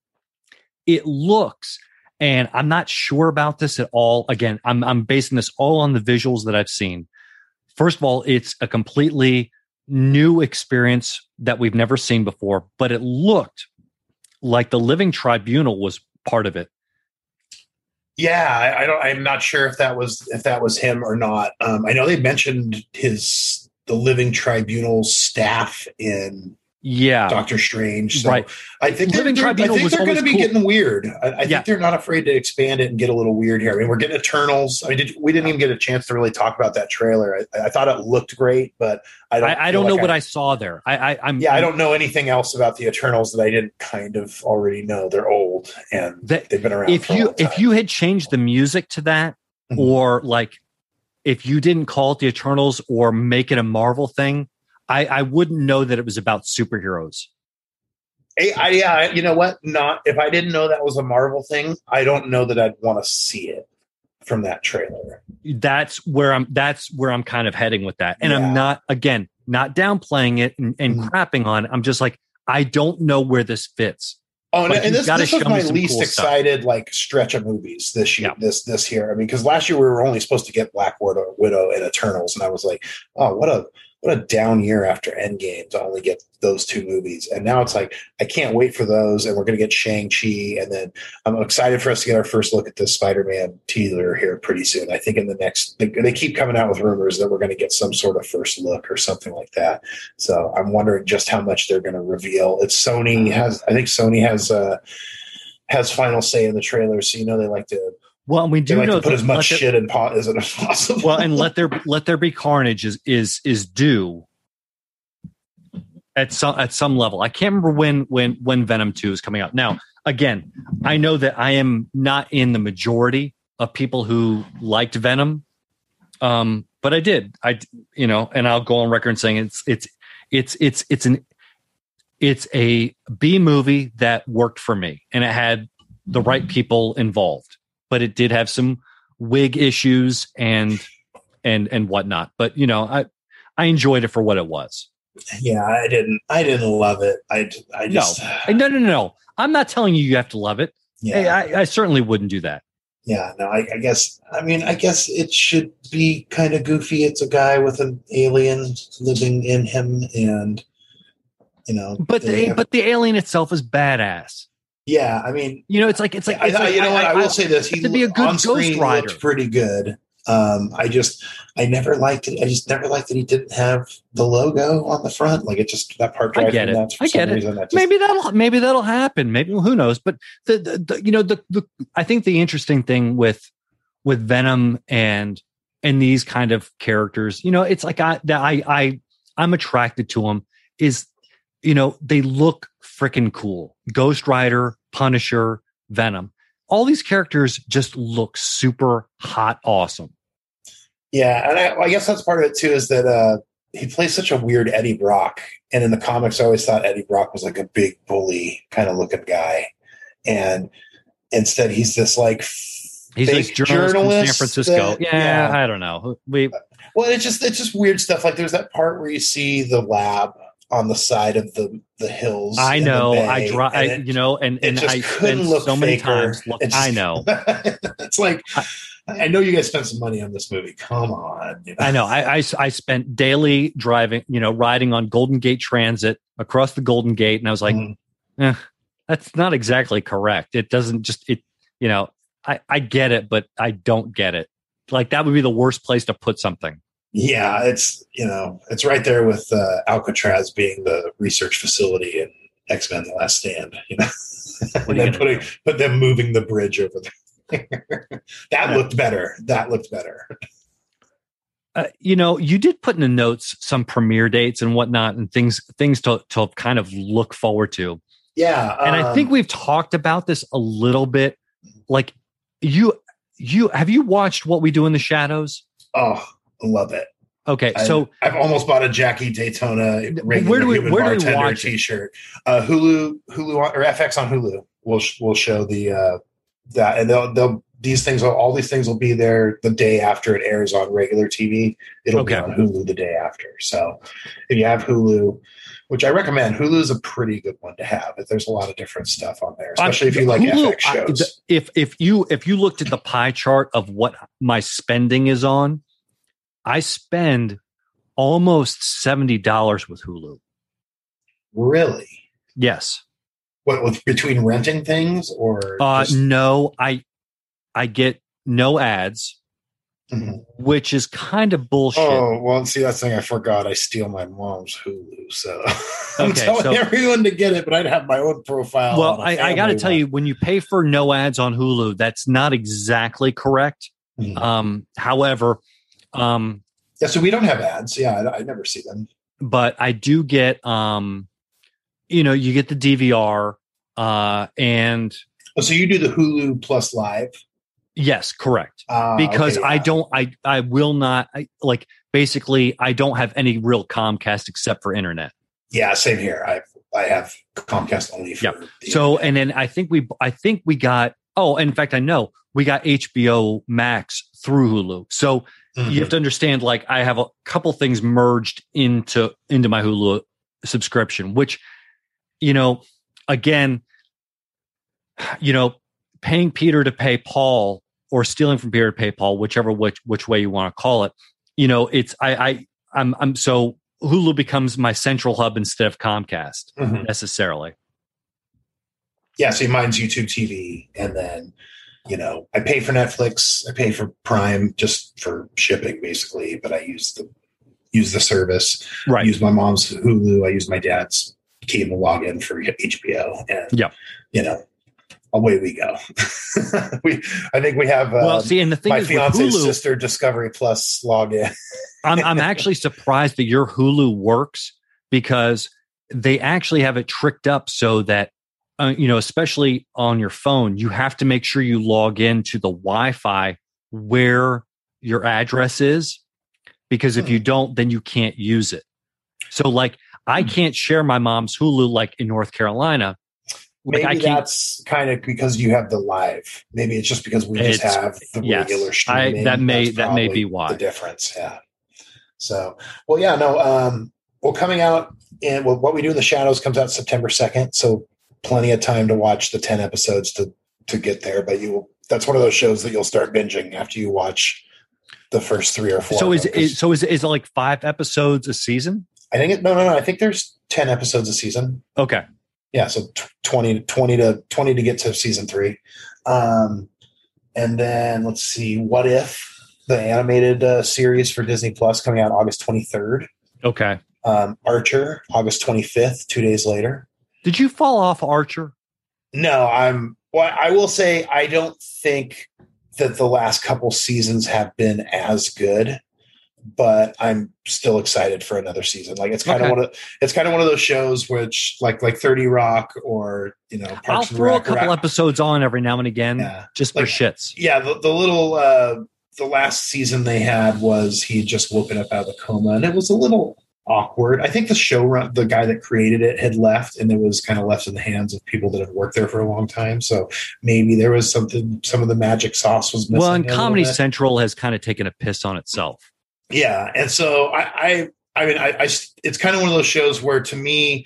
it looks, and I'm not sure about this at all. Again, I'm basing this all on the visuals that I've seen. First of all, it's a completely new experience that we've never seen before, but it looked like the Living Tribunal was part of it. Yeah, I'm not sure if that was him or not. I know they mentioned the Living Tribunal staff in Doctor Strange. So right. I think they're going to be getting weird. I think they're not afraid to expand it and get a little weird here. I mean, we're getting Eternals. I mean, we didn't even get a chance to really talk about that trailer. I thought it looked great, but I don't know what I saw there. I don't know anything else about the Eternals that I didn't kind of already know. They're old and they've been around. If you had changed the music to that, mm-hmm. or like if you didn't call it the Eternals or make it a Marvel thing, I wouldn't know that it was about superheroes. You know what? Not if I didn't know that was a Marvel thing, I don't know that I'd want to see it from that trailer. That's where I'm kind of heading with that. And I'm not downplaying it and crapping on it. I'm just like, I don't know where this fits. Oh, and this was my least excited stretch of movies this year. Yeah. This year, I mean, because last year we were only supposed to get Black Widow and Eternals, and I was like, oh, what a down year after Endgame to only get those 2 movies. And now it's like, I can't wait for those. And we're going to get Shang-Chi. And then I'm excited for us to get our first look at this Spider-Man teaser here pretty soon. I think in the next, they keep coming out with rumors that we're going to get some sort of first look or something like that. So I'm wondering just how much they're going to reveal. I think Sony has final say in the trailer. So, they like to, well, we do know to put as much shit in as possible. Well, and let there be carnage is due. at some level. I can't remember when Venom 2 is coming out. Now, again, I know that I am not in the majority of people who liked Venom, but I did. And I'll go on record saying it's a B movie that worked for me, and it had the right people involved, but it did have some wig issues and whatnot. But I enjoyed it for what it was. Yeah, I didn't love it. I just no. I'm not telling you have to love it. Yeah. I certainly wouldn't do that. Yeah, no, I guess it should be kind of goofy. It's a guy with an alien living in him, and but the alien itself is badass. Yeah, I mean, it's like I will say this: he to be a good on screen Ghost Rider. Looked pretty good. I never liked it. I just never liked that he didn't have the logo on the front. Like, it just, that part drives me nuts for some reason. Maybe that'll happen. Maybe, who knows? But I think the interesting thing with Venom and these kind of characters, it's like I'm attracted to them is, they look freaking cool. Ghost Rider, Punisher, Venom. All these characters just look super hot, awesome. Yeah, and I guess that's part of it too, is that he plays such a weird Eddie Brock. And in the comics, I always thought Eddie Brock was like a big bully kind of looking guy. And instead, he's this like he's like journalist from San Francisco. Yeah, I don't know. Well, it's just weird stuff. Like, there's that part where you see the lab on the side of the hills. I know. I spent so many times. I know. It's like, I know you guys spent some money on this movie. Come on. I know. I spent daily driving, riding on Golden Gate Transit across the Golden Gate, and I was like, that's not exactly correct. It doesn't just I get it, but I don't get it. Like, that would be the worst place to put something. Yeah, it's right there with Alcatraz being the research facility in X-Men: The Last Stand. And then but them moving the bridge over there. That looked better. You did put in the notes some premiere dates and whatnot, and things to kind of look forward to. Yeah, and I think we've talked about this a little bit. Like, you have you watched What We Do in the Shadows? Oh, I love it. Okay, so I've almost bought a Jackie Daytona regular human bartender T-shirt. Hulu or FX on Hulu will show the that, and all these things will be there the day after it airs on regular TV. It'll be on Hulu the day after. So if you have Hulu, which I recommend, Hulu is a pretty good one to have. There's a lot of different stuff on there, especially if you like Hulu, FX shows. If you looked at the pie chart of what my spending is on, I spend almost $70 with Hulu. Really? Yes. What, with between renting things or? No, I get no ads, which is kind of bullshit. Oh, well, see, that's the thing I forgot. I steal my mom's Hulu, so I'm telling everyone to get it, but I'd have my own profile. Well, I got to tell you, when you pay for no ads on Hulu, that's not exactly correct. However, so we don't have ads. Yeah, I never see them. But I do get, you get the DVR, and so you do the Hulu Plus Live. Yes, correct. Because I will not basically I don't have any real Comcast except for internet. Yeah, same here. I have Comcast only for so internet. And then I think we got, in fact I know we got HBO Max through Hulu. So you have to understand, like, I have a couple things merged into my Hulu subscription, which, again, paying Peter to pay Paul, or stealing from Peter to pay Paul, which way you want to call it. I'm so Hulu becomes my central hub instead of Comcast necessarily. Yeah, so mine's YouTube TV, and then I pay for Netflix, I pay for Prime just for shipping basically, but I use the service. Right. I use my mom's Hulu, I use my dad's cable login for HBO, and away we go. I think we have and the thing my is, fiance's Hulu, sister Discovery Plus login. I'm actually surprised that your Hulu works, because they actually have it tricked up so that, especially on your phone, you have to make sure you log into the Wi-Fi where your address is, because if you don't, then you can't use it. So like, I can't share my mom's Hulu like in North Carolina. Like, Maybe that's kind of because you have the live. Maybe it's just because we just have the regular streaming. That may be why. The difference, yeah. So, well, yeah, no. Well, coming out in What We Do in the Shadows comes out September 2nd, so plenty of time to watch the 10 episodes to get there. But that's one of those shows that you'll start binging after you watch the first 3 or 4. So is it like 5 episodes a season? I think no. I think there's 10 episodes a season. Okay. Yeah, so 20 to get to season 3. And then let's see, What If, the animated series for Disney Plus, coming out August 23rd. Okay. Archer, August 25th, 2 days later. Did you fall off Archer? No, I will say I don't think that the last couple seasons have been as good, but I'm still excited for another season. Like it's kind of one of those shows which like 30 Rock or Parks I'll and throw Rec, a couple episodes on every now and again, just for shits. Yeah, the last season they had was he had just woken up out of a coma, and it was a little awkward. I think the guy that created it had left, and it was kind of left in the hands of people that had worked there for a long time. So maybe there was some of the magic sauce was missing. Well, and Comedy Central has kind of taken a piss on itself. Yeah, and so I mean, it's kind of one of those shows where, to me,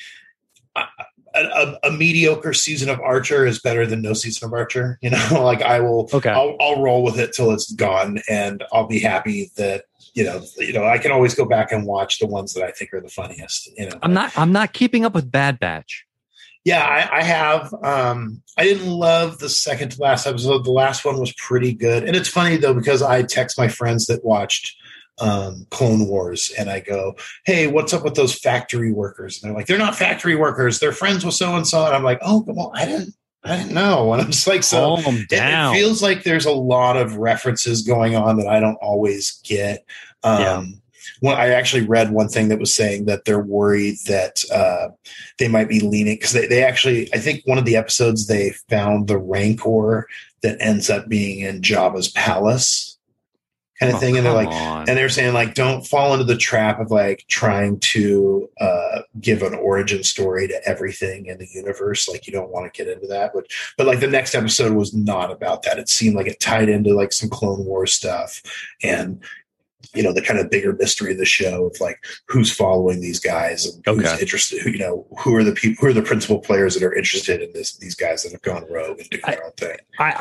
a mediocre season of Archer is better than no season of Archer. Like I'll roll with it till it's gone, and I'll be happy that I can always go back and watch the ones that I think are the funniest. I'm not keeping up with Bad Batch. Yeah, I have. I didn't love the second to last episode. The last one was pretty good, and it's funny though because I text my friends that watched Clone Wars, and I go, "Hey, what's up with those factory workers?" And they're like, "They're not factory workers. They're friends with so and so." And I'm like, "Oh, well, I didn't know." And I'm just like, so it feels like there's a lot of references going on that I don't always get. Well, I actually read one thing that was saying that they're worried that they might be leaning, because they actually, I think one of the episodes they found the Rancor that ends up being in Jabba's palace kind of thing. And they're saying like, don't fall into the trap of like trying to give an origin story to everything in the universe. Like you don't want to get into that, but like the next episode was not about that. It seemed like it tied into like some Clone Wars stuff and, the kind of bigger mystery of the show of like who's following these guys and who's interested, who are the people, who are the principal players that are interested in these guys that have gone rogue and doing their own thing.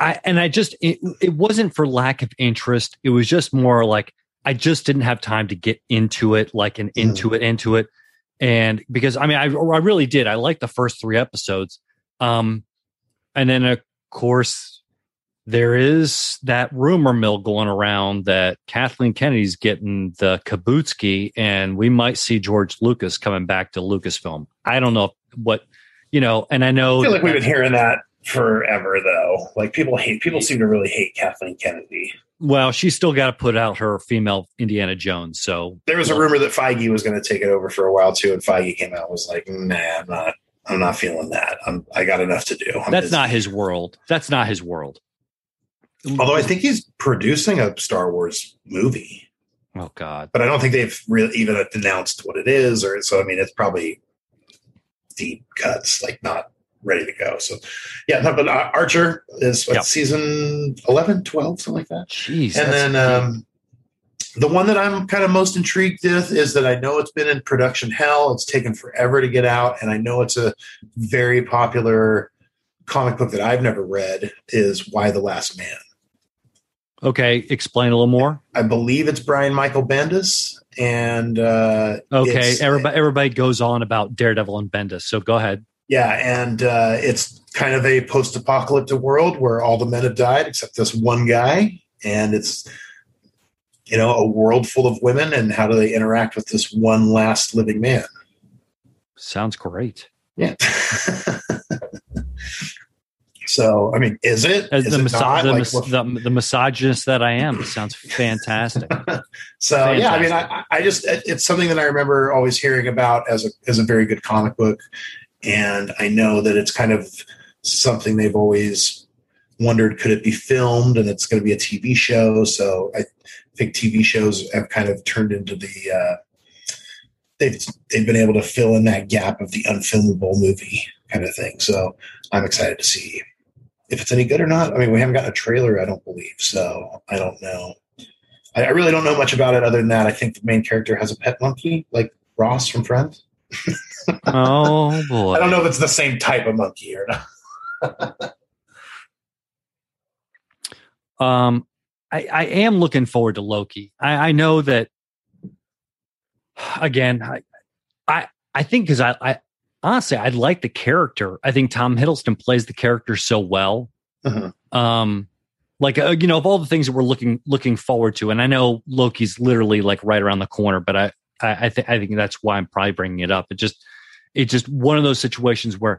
It wasn't for lack of interest. It was just more like, I just didn't have time to get into it, into it. And because I really did. I liked the first 3 episodes. And then of course, there is that rumor mill going around that Kathleen Kennedy's getting the Kabutsky, and we might see George Lucas coming back to Lucasfilm. I don't know and I know. I feel like we've been hearing that forever, though. Like people seem to really hate Kathleen Kennedy. Well, she's still got to put out her female Indiana Jones. So there was a rumor that Feige was going to take it over for a while too, and Feige came out and was like, "Nah, I'm not feeling that. I got enough to do." That's not his world. Although I think he's producing a Star Wars movie. Oh God! But I don't think they've really even announced what it is, so I mean, it's probably deep cuts, like not ready to go. So yeah, but Archer is season 11, 12, something like that. Jeez. And then the one that I'm kind of most intrigued with is that I know it's been in production hell. It's taken forever to get out, and I know it's a very popular comic book that I've never read. Is Y: The Last Man. Okay, explain a little more. I believe it's Brian Michael Bendis, and everybody goes on about Daredevil and Bendis. So go ahead. Yeah, and it's kind of a post-apocalyptic world where all the men have died except this one guy, and it's a world full of women, and how do they interact with this one last living man? Sounds great. Yeah. So, I mean, is it? As Is the, it not? the misogynist that I am, it sounds fantastic. So, fantastic. yeah, I mean, I just, it's something that I remember always hearing about as a very good comic book. And I know that it's kind of something they've always wondered, could it be filmed? And it's going to be a TV show. So I think TV shows have kind of turned into the, they've been able to fill in that gap of the unfilmable movie kind of thing. So I'm excited to see if it's any good or not. I mean, we haven't gotten a trailer, I don't believe. So I don't know. I really don't know much about it other than that. I think the main character has a pet monkey, like Ross from Friends. Oh boy. I don't know if it's the same type of monkey or not. I am looking forward to Loki. I know that, again, I think because I honestly, I like the character. I think Tom Hiddleston plays the character so well. Uh-huh. Of all the things that we're looking forward to, and I know Loki's literally like right around the corner, but I think that's why I'm probably bringing it up. It's just one of those situations where,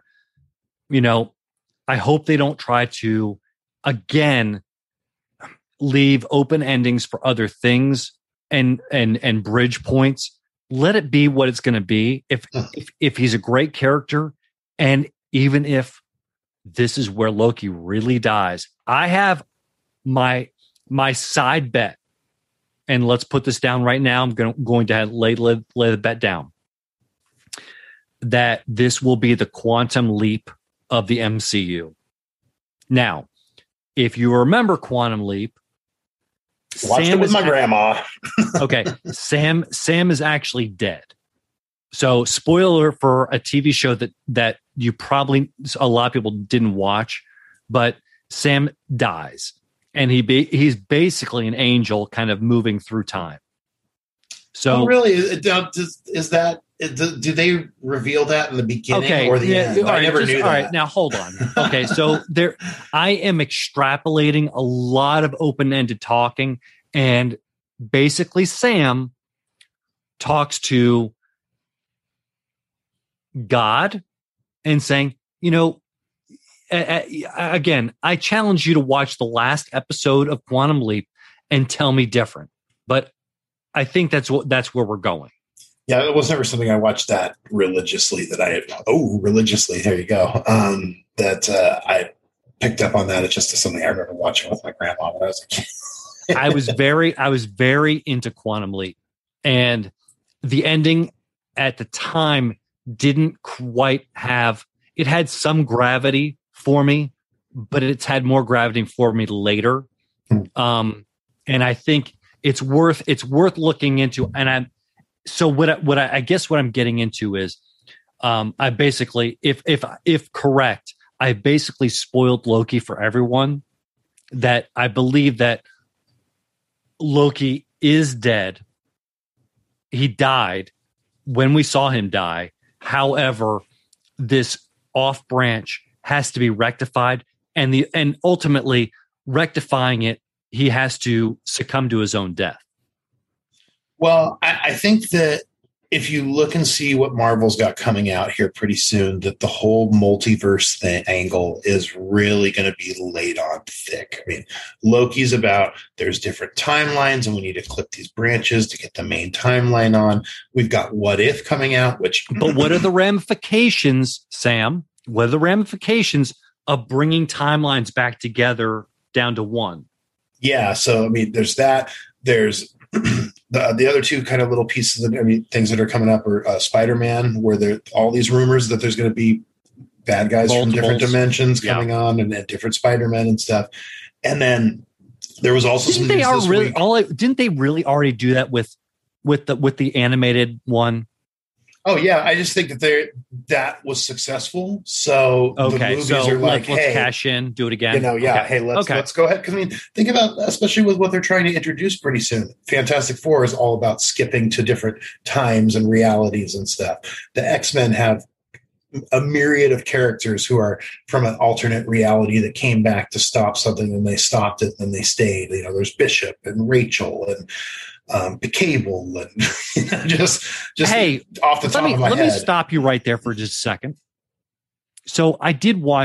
I hope they don't try to again leave open endings for other things and bridge points. Let it be what it's going to be. If he's a great character, and even if this is where Loki really dies, I have my side bet, and let's put this down right now. I'm going to lay the bet down that this will be the quantum leap of the MCU. Now, if you remember Quantum Leap, Watched it with my grandma. Okay, Sam is actually dead. So, spoiler for a TV show that you probably, a lot of people didn't watch, but Sam dies, and he's basically an angel, kind of moving through time. So, really, is that? Do they reveal that in the beginning or the end? I never knew that. All right, now hold on. Okay, so I am extrapolating a lot of open-ended talking, and basically Sam talks to God and saying, again, I challenge you to watch the last episode of Quantum Leap and tell me different. But I think that's where we're going. Yeah, it was never something I watched that religiously. Religiously. There you go. I picked up on that. It's just something I remember watching with my grandma when I was a kid. I was very into Quantum Leap, and the ending at the time didn't quite have. It had some gravity for me, but it's had more gravity for me later. And I think it's worth looking into. And I guess what I'm getting into is, I basically, if correct, I basically spoiled Loki for everyone. That I believe that Loki is dead. He died when we saw him die. However, this off branch has to be rectified, and ultimately rectifying it, he has to succumb to his own death. Well, I think that if you look and see what Marvel's got coming out here pretty soon, that the whole multiverse angle is really going to be laid on thick. I mean, Loki's about there's different timelines and we need to clip these branches to get the main timeline on. We've got What If coming out, But what are the ramifications, Sam? What are the ramifications of bringing timelines back together down to one? Yeah, so, I mean, there's that. There's the other two kind of little pieces of things that are coming up are Spider-Man, where there all these rumors that there's going to be bad guys from different dimensions coming on and different Spider-Men and stuff. And then there was also didn't they really already do that with the animated one? Oh yeah, I just think that was successful. So the movies are like, let's hey, cash in, do it again. Hey, let's go ahead. Because I mean, think about, especially with what they're trying to introduce pretty soon. Fantastic Four is all about skipping to different times and realities and stuff. The X-Men have a myriad of characters who are from an alternate reality that came back to stop something, and they stopped it and they stayed. There's Bishop and Rachel and Cable and just hey, off the top of my head. Let me stop you right there for just a second. So I did watch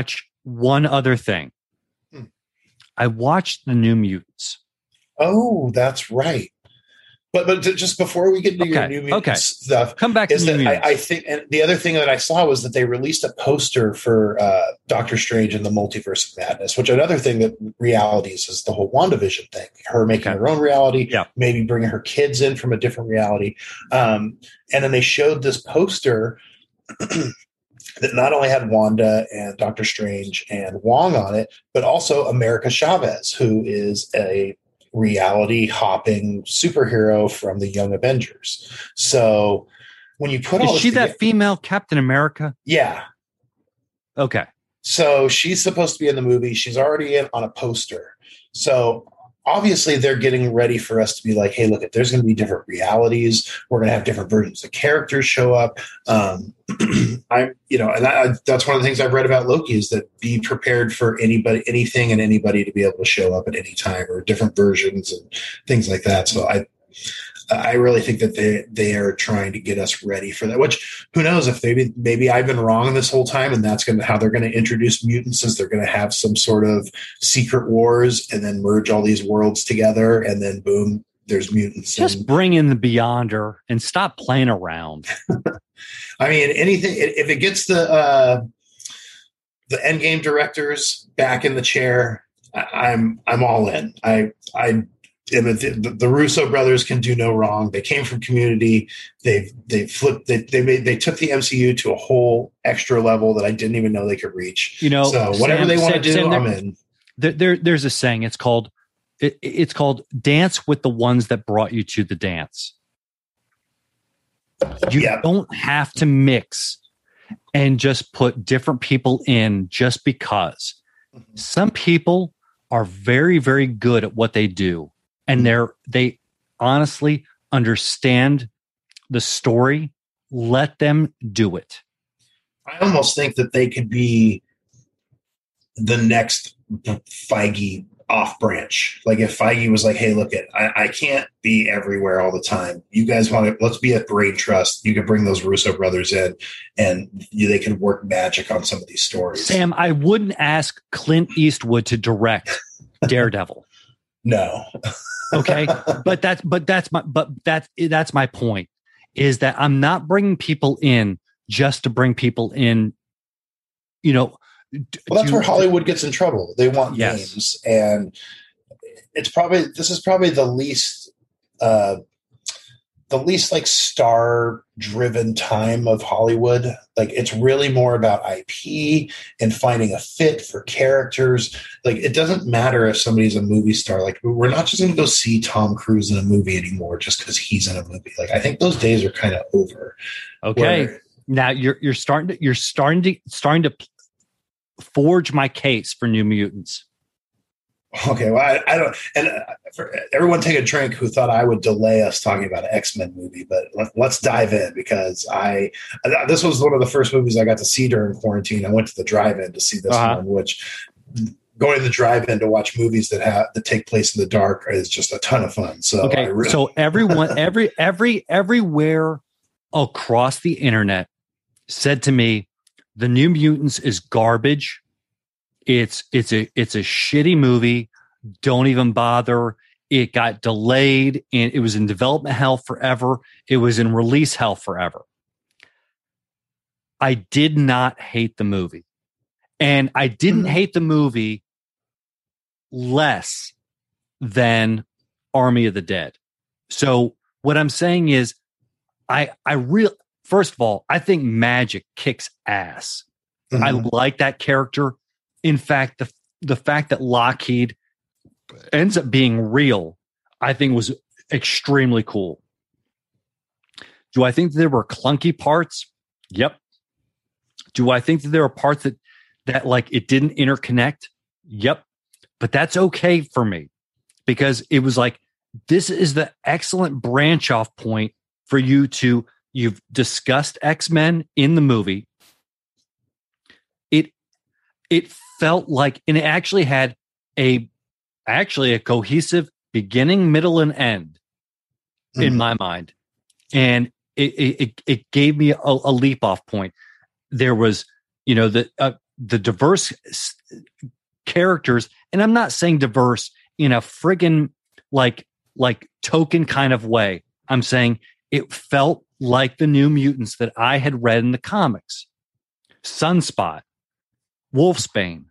one other thing. Hmm. I watched the New Mutants. Oh, that's right. But just before we get into your New Mutants stuff, come back to is New that Mutants. I think, and the other thing that I saw was that they released a poster for Doctor Strange and the Multiverse of Madness, which another thing that realities is the whole WandaVision thing, her making her own reality, maybe bringing her kids in from a different reality. And then they showed this poster that not only had Wanda and Doctor Strange and Wong on it, but also America Chavez, who is a reality hopping superhero from the Young Avengers. So when you put all this together, that female Captain America? Yeah. Okay. So she's supposed to be in the movie. She's already in on a poster. So obviously they're getting ready for us to be like, hey, look, there's going to be different realities. We're going to have different versions of characters show up. That's one of the things I've read about Loki is that be prepared for anything and anybody to be able to show up at any time, or different versions and things like that. So I really think that they are trying to get us ready for that, which who knows if maybe I've been wrong this whole time, and that's how they're going to introduce mutants, is they're going to have some sort of secret wars and then merge all these worlds together, and then boom, there's mutants. Just bring in the Beyonder and stop playing around. I mean, anything, if it gets the Endgame directors back in the chair, I'm all in. The Russo brothers can do no wrong. They came from Community. They took the MCU to a whole extra level that I didn't even know they could reach. So whatever they want to do, I'm in. There's a saying. It's called dance with the ones that brought you to the dance. You don't have to mix and just put different people in just because. Some people are very, very good at what they do, and they honestly understand the story. Let them do it. I almost think that they could be the next Feige off branch. Like if Feige was like, hey, look, I can't be everywhere all the time. You guys let's be a brain trust. You can bring those Russo brothers in and they can work magic on some of these stories. Sam, I wouldn't ask Clint Eastwood to direct Daredevil. No. Okay. But that's my point, is that I'm not bringing people in just to bring people in, Well, that's where Hollywood gets in trouble. They want names, and this is probably the least like star driven time of Hollywood. Like it's really more about IP and finding a fit for characters. Like it doesn't matter if somebody's a movie star. Like we're not just going to go see Tom Cruise in a movie anymore just because he's in a movie. Like I think those days are kind of over. Okay, now you're starting to forge my case for New Mutants. Okay, well, I don't, and for everyone take a drink who thought I would delay us talking about an X-Men movie, but let's dive in, because this was one of the first movies I got to see during quarantine. I went to the drive-in to see this one, which going to the drive-in to watch movies that take place in the dark is just a ton of fun. So so everyone, everywhere across the internet said to me, the New Mutants is garbage. It's a shitty movie. Don't even bother. It got delayed, and it was in development hell forever. It was in release hell forever. I did not hate the movie, and I didn't hate the movie less than Army of the Dead. So what I'm saying is, first of all, I think Magic kicks ass. I like that character. In fact, the fact that Lockheed ends up being real, I think was extremely cool. Do I think that there were clunky parts? Yep. Do I think that there were parts that like it didn't interconnect? Yep. But that's okay for me, because it was like, this is the excellent branch off point for you've discussed X-Men in the movie. It felt like, and it actually had a cohesive beginning, middle, and end in my mind. And it gave me a leap off point. There was, the diverse characters, and I'm not saying diverse in a friggin' like token kind of way. I'm saying it felt like the New Mutants that I had read in the comics. Sunspot, Wolfsbane,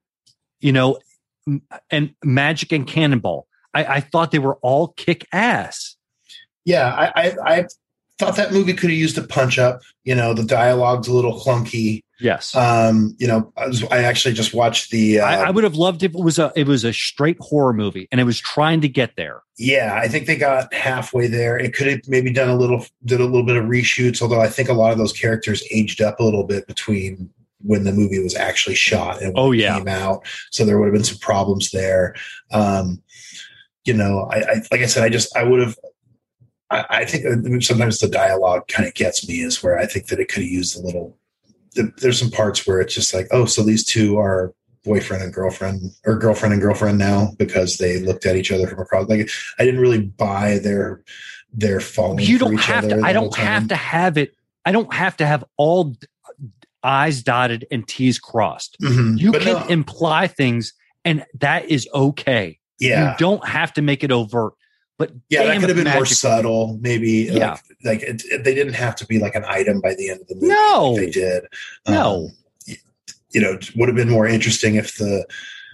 and Magic and Cannonball. I thought they were all kick ass. Yeah, I thought that movie could have used a punch up. The dialogue's a little clunky. Yes. I actually just watched the. I would have loved if it was a straight horror movie, and it was trying to get there. Yeah, I think they got halfway there. It could have maybe did a little bit of reshoots, although I think a lot of those characters aged up a little bit between when the movie was actually shot and when it came out. So there would have been some problems there. I like I said, I would have. I think sometimes the dialogue kind of gets me, is where I think that it could have used a little. There's some parts where it's just like, oh, so these two are boyfriend and girlfriend, or girlfriend and girlfriend now because they looked at each other from across. Like, I didn't really buy their falling. You for don't each have other to. I don't have to have it. I don't have to have all I's dotted and T's crossed. Mm-hmm. You can imply things, and that is okay. Yeah, you don't have to make it overt. But yeah, that could have been more subtle, maybe. Yeah, they didn't have to be like an item by the end of the movie. No, like they did. No, it would have been more interesting if the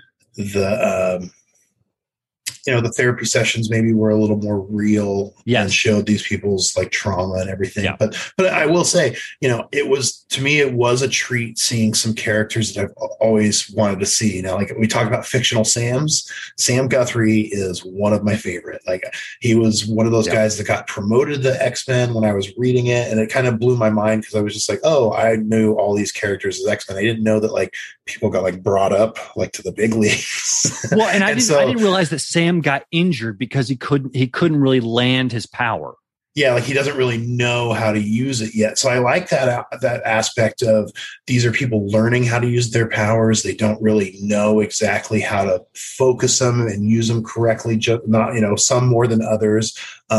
therapy sessions maybe were a little more real and showed these people's like trauma and everything. Yeah. But I will say, it was a treat seeing some characters that I've always wanted to see. Like we talk about fictional Sams. Sam Guthrie is one of my favorite. Like he was one of those guys that got promoted to X-Men when I was reading it. And it kind of blew my mind because I was just like, oh, I knew all these characters as X-Men. I didn't know that like people got like brought up like to the big leagues. Well, and I didn't realize that Sam got injured because he couldn't really land his power. Yeah, like he doesn't really know how to use it yet. So I like that aspect of these are people learning how to use their powers. They don't really know exactly how to focus them and use them correctly. Not some more than others.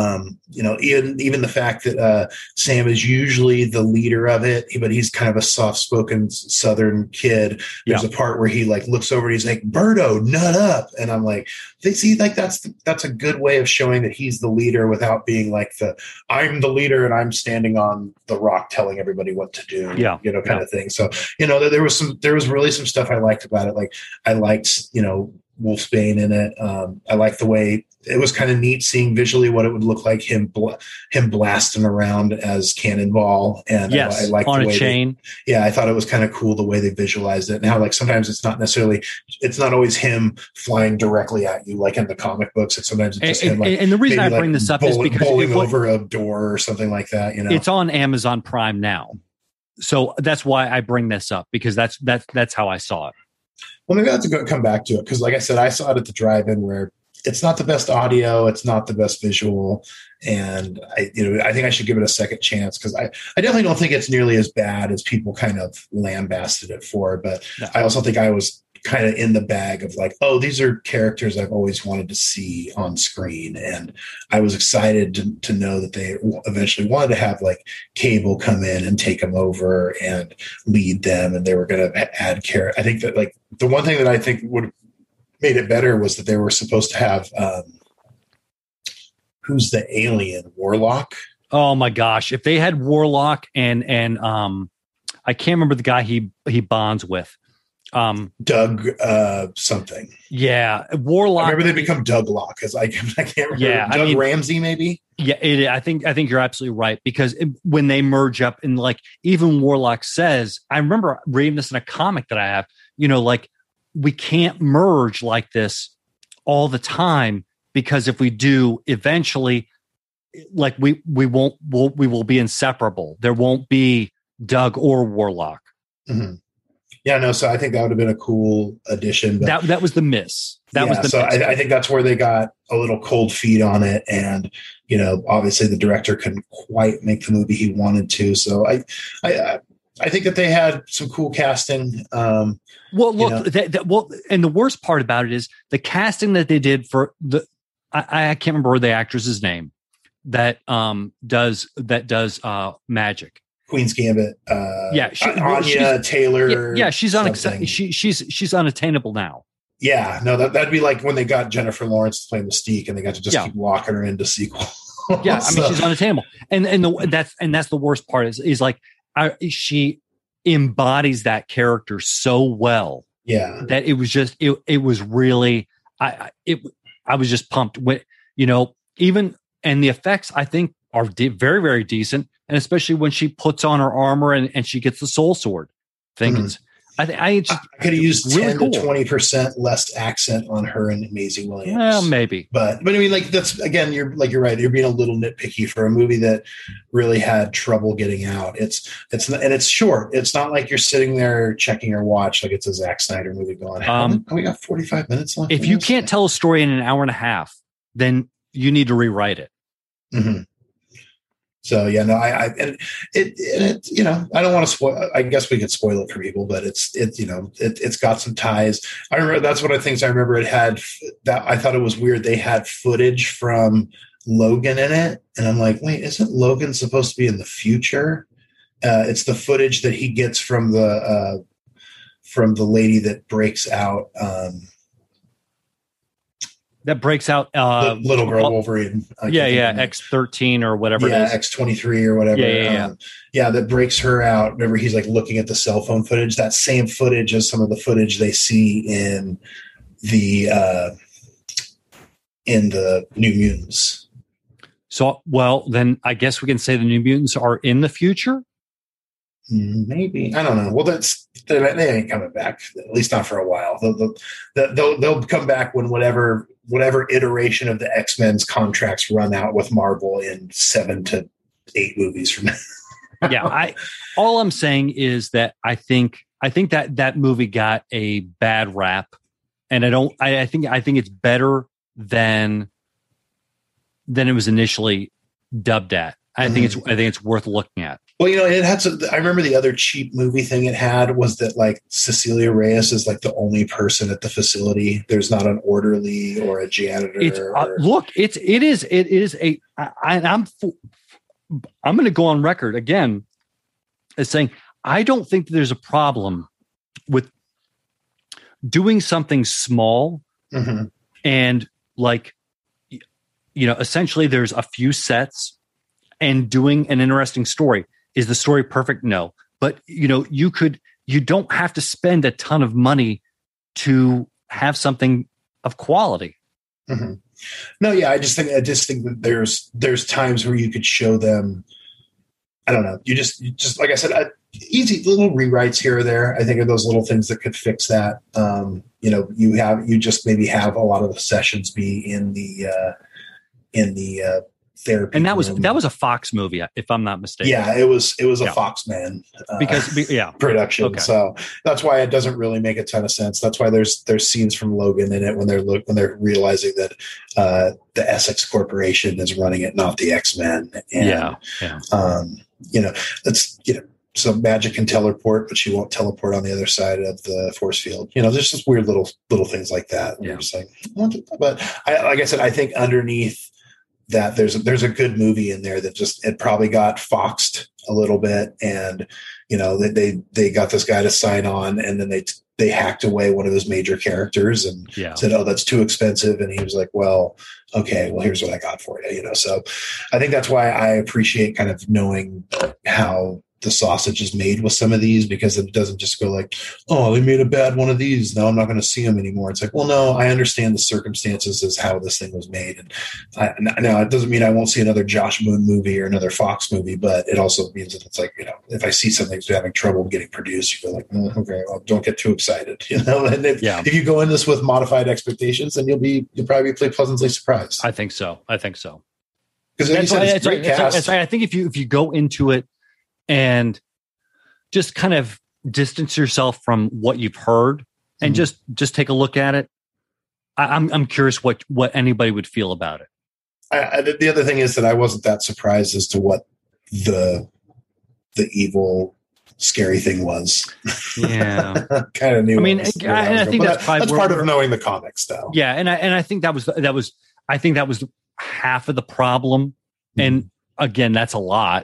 Even the fact that Sam is usually the leader of it, but he's kind of a soft-spoken Southern kid. There's a part where he like looks over and he's like, "Birdo, nut up," and I'm like, "They see like that's a good way of showing that he's the leader without being like I'm the leader and I'm standing on the rock telling everybody what to do." Kind of thing. So there was really some stuff I liked about it. Like I liked Wolfsbane in it. I liked the way it was kind of neat seeing visually what it would look like him blasting around as Cannonball, and I liked on the way a chain. I thought it was kind of cool the way they visualized it, and how like sometimes it's not always him flying directly at you like in the comic books. It's sometimes it's just him. And the reason I bring this up is because bowling over a door or something like that. It's on Amazon Prime now, so that's why I bring this up, because that's how I saw it. Well, maybe I have to come back to it because, like I said, I saw it at the drive-in where it's not the best audio, it's not the best visual, and I think I should give it a second chance because I definitely don't think it's nearly as bad as people kind of lambasted it for. But I also think I was kind of in the bag of like, oh, these are characters I've always wanted to see on screen, and I was excited to know that they eventually wanted to have like Cable come in and take them over and lead them, and they were going to add character. I think that like the one thing that I think would have made it better was that they were supposed to have who's the alien, Warlock? Oh my gosh, if they had Warlock and I can't remember the guy he bonds with. Doug something. Yeah, Warlock. I remember they become Douglock because I can't remember. Yeah, Doug Ramsey maybe. Yeah, I think you're absolutely right, because when they merge up, and like even Warlock says, I remember reading this in a comic that I have. Like we can't merge like this all the time, because if we do, eventually, like we will be inseparable. There won't be Doug or Warlock. Mm-hmm. Yeah, no. So I think that would have been a cool addition. But that was the miss. I think that's where they got a little cold feet on it, and obviously the director couldn't quite make the movie he wanted to. So I think that they had some cool casting. Well, look, and the worst part about it is the casting that they did for I can't remember the actress's name that does Magic. Queen's Gambit. Anya Taylor. Yeah, she's she's unattainable now. Yeah, no, that'd be like when they got Jennifer Lawrence to play Mystique, and they got to just keep locking her into sequel. Yeah, I mean, she's unattainable, and that's the worst part is like she embodies that character so well. Yeah, that it was just it was really I was just pumped with, even, and the effects I think are very, very decent, and especially when she puts on her armor and she gets the soul sword. I could have used really 10 to 20% less accent on her and Maisie Williams. Well, maybe, but I mean, like, that's, again, you're right. You're being a little nitpicky for a movie that really had trouble getting out. It's short. It's not like you're sitting there checking your watch like it's a Zack Snyder movie going. We got 45 minutes left. If you can't tell a story in an hour and a half, then you need to rewrite it. Mm-hmm. So yeah, no, I don't want to spoil. I guess we could spoil it for people, but it's got some ties. I remember that's one of the things I remember. It had that I thought it was weird. They had footage from Logan in it, and I'm like, wait, isn't Logan supposed to be in the future? It's the footage that he gets from the lady that breaks out. That breaks out the little girl Wolverine. X-13 or whatever it is. X-23 or whatever. That breaks her out. Remember, he's like looking at the cell phone footage. That same footage as some of the footage they see in the New Mutants. So, well, then I guess we can say the New Mutants are in the future? Maybe. I don't know. Well, they ain't coming back, at least not for a while. They'll come back when whatever iteration of the X-Men's contracts run out with Marvel in 7 to 8 movies from now. Yeah, all I'm saying is that I think that movie got a bad rap, and I think it's better than it was initially dubbed at. I think it's worth looking at. Well, it had some. I remember the other cheap movie thing it had was that, like, Cecilia Reyes is like the only person at the facility. There's not an orderly or a janitor. I'm going to go on record again as saying I don't think there's a problem with doing something small and, like, essentially there's a few sets and doing an interesting story. Is the story perfect? No. But, you don't have to spend a ton of money to have something of quality. Mm-hmm. No, yeah, I just think that there's times where you could show them. I don't know. You just like I said, easy little rewrites here or there. I think are those little things that could fix that. You just maybe have a lot of the sessions be in the therapy, and that was a Fox movie, if I'm not mistaken. Yeah, it was a Foxman production. Okay. So that's why it doesn't really make a ton of sense. That's why there's scenes from Logan in it when they're realizing that the Essex Corporation is running it, not the X-Men. And, so Magic can teleport, but she won't teleport on the other side of the force field. There's just weird little things like that. Yeah. Just like, but like I said, I think underneath that there's a good movie in there that it probably got foxed a little bit, and they got this guy to sign on, and then they hacked away one of his major characters and said, "Oh, that's too expensive," and he was like, "Well, okay, well, here's what I got for you." So I think that's why I appreciate kind of knowing how the sausage is made with some of these, because it doesn't just go like, oh, they made a bad one of these, now I'm not going to see them anymore. It's like, well, no, I understand the circumstances as how this thing was made. And now it doesn't mean I won't see another Josh Moon movie or another Fox movie, but it also means that it's like, if I see something's having trouble getting produced, you go like, okay, well, don't get too excited, and if you go in this with modified expectations, then you'll probably be pleasantly surprised. I think so. Because I think if you go into it and just kind of distance yourself from what you've heard and just take a look at it, I'm curious what anybody would feel about it. The other thing is that I wasn't that surprised as to what the evil, scary thing was. Yeah, kind of knew. I mean, I think that's part of knowing the comics, though. Yeah, and I think that was half of the problem. And again, that's a lot.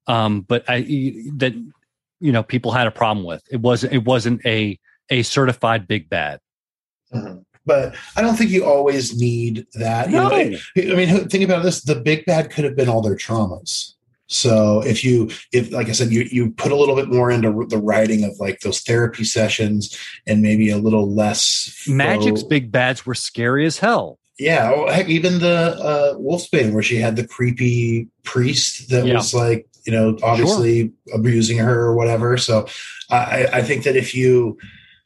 but people had a problem with. It wasn't a certified big bad. Mm-hmm. But I don't think you always need that. No. I mean, think about this: the big bad could have been all their traumas. So if like I said, you put a little bit more into the writing of like those therapy sessions and maybe a little less. Magic's big bads were scary as hell. Yeah, heck, even the Wolfsbane, where she had the creepy priest that was like, obviously abusing her or whatever. So I think that if you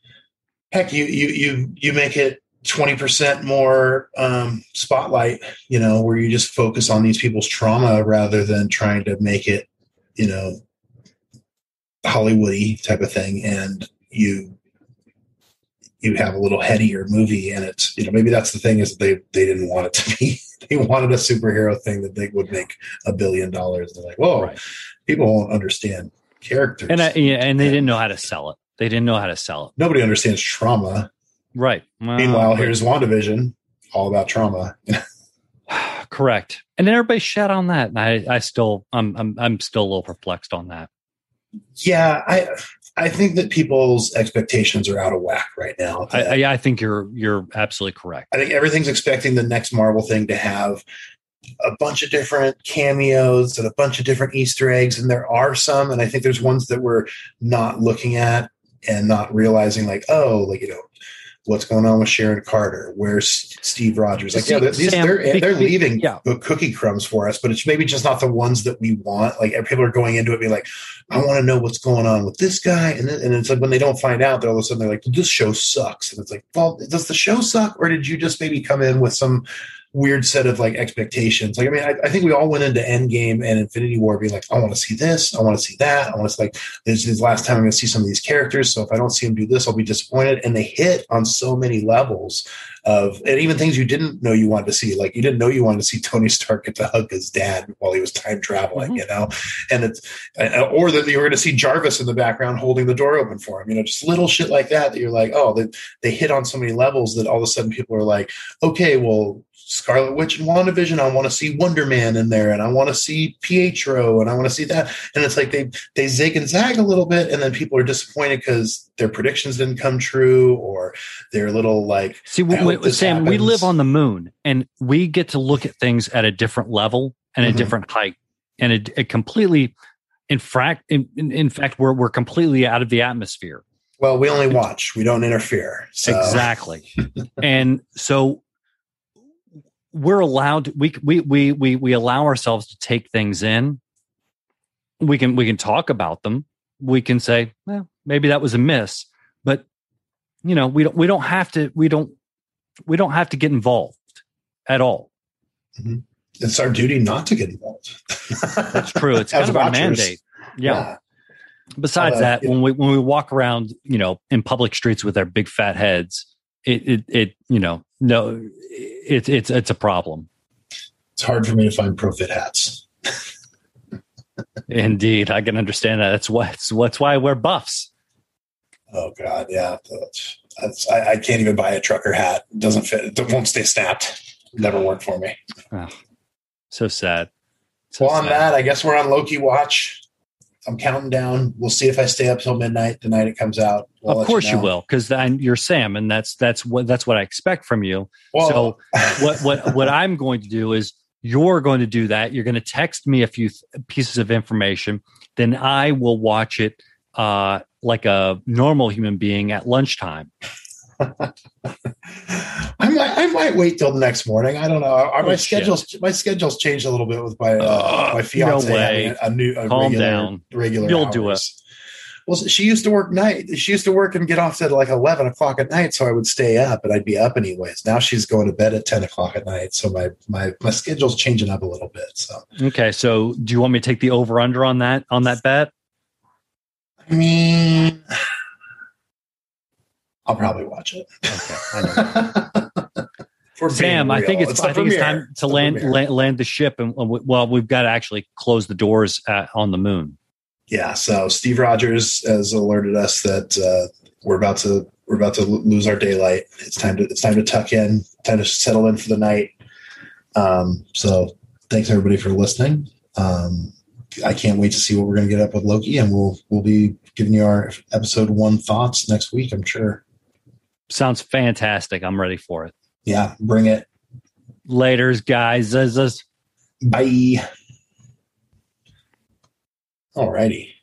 make it 20% more spotlight, where you just focus on these people's trauma rather than trying to make it, Hollywoody type of thing, and you have a little headier movie, and it's maybe that's the thing, is they didn't want it to be. They wanted a superhero thing that they would make $1 billion. They're like, whoa, right. People won't understand characters, and they didn't know how to sell it. They didn't know how to sell it. Nobody understands trauma. Right. Meanwhile, here's WandaVision, all about trauma. Correct. And then everybody shat on that, and I'm still a little perplexed on that. Yeah, I think that people's expectations are out of whack right now. I think you're absolutely correct. I think everything's expecting the next Marvel thing to have a bunch of different cameos and a bunch of different Easter eggs, and there are some, and I think there's ones that we're not looking at and not realizing, like, what's going on with Sharon Carter? Where's Steve Rogers? Like, they're leaving cookie crumbs for us, but it's maybe just not the ones that we want. Like, people are going into it being like, I want to know what's going on with this guy. And it's like, when they don't find out, all of a sudden they're like, this show sucks. And it's like, well, does the show suck? Or did you just maybe come in with some weird set of like expectations? Like, I mean, I think we all went into Endgame and Infinity War being like, I want to see this, I want to see that, I want to, like, this is the last time I'm going to see some of these characters, so if I don't see them do this, I'll be disappointed. And they hit on so many levels and even things you didn't know you wanted to see. Like, you didn't know you wanted to see Tony Stark get to hug his dad while he was time traveling, and it's, or that you were going to see Jarvis in the background holding the door open for him, just little shit like that you're like, oh, they hit on so many levels that all of a sudden people are like, okay, well, Scarlet Witch and WandaVision, I want to see Wonder Man in there, and I want to see Pietro, and I want to see that. And it's like they zig and zag a little bit, and then people are disappointed because their predictions didn't come true, or they're a little like, see, Sam, we live on the moon, and we get to look at things at a different level and a different height, and it completely, in fact, we're completely out of the atmosphere. Well, we only watch; we don't interfere. So. Exactly, and so. We're allowed. We allow ourselves to take things in. We can talk about them. We can say, well, maybe that was a miss, but we don't have to get involved at all. Mm-hmm. It's our duty not to get involved. That's true. It's kind of our mandate. Yeah. Besides that, when we walk around, in public streets with our big fat heads, it's a problem. It's hard for me to find pro fit hats. Indeed, I can understand that. That's why I wear buffs. Oh God, yeah. I can't even buy a trucker hat. It doesn't fit. It won't stay snapped. Never worked for me. Oh, so sad. On that, I guess we're on Loki watch. I'm counting down. We'll see if I stay up till midnight the night it comes out. Of course you will, because you're Sam, and that's what I expect from you. Well, so what I'm going to do is, you're going to do that. You're going to text me a few pieces of information. Then I will watch it like a normal human being at lunchtime. I might wait till the next morning. I don't know. My schedule's changed a little bit with my fiance. No way. Calm down. Regular. You'll hours. do it. Well, she used to work night. She used to work and get off at like 11 o'clock at night, so I would stay up, and I'd be up anyways. Now she's going to bed at 10 o'clock at night, so my schedule's changing up a little bit. So okay. So do you want me to take the over under on that bet? I mean, I'll probably watch it. Okay, I know. Sam, I think it's time to land the ship, and we've got to actually close the doors on the moon. Yeah, so Steve Rogers has alerted us that we're about to lose our daylight. It's time to tuck in, time to settle in for the night. So thanks everybody for listening. I can't wait to see what we're going to get up with Loki, and we'll be giving you our episode 1 thoughts next week, I'm sure. Sounds fantastic. I'm ready for it. Yeah, bring it. Laters, guys. Bye. Alrighty.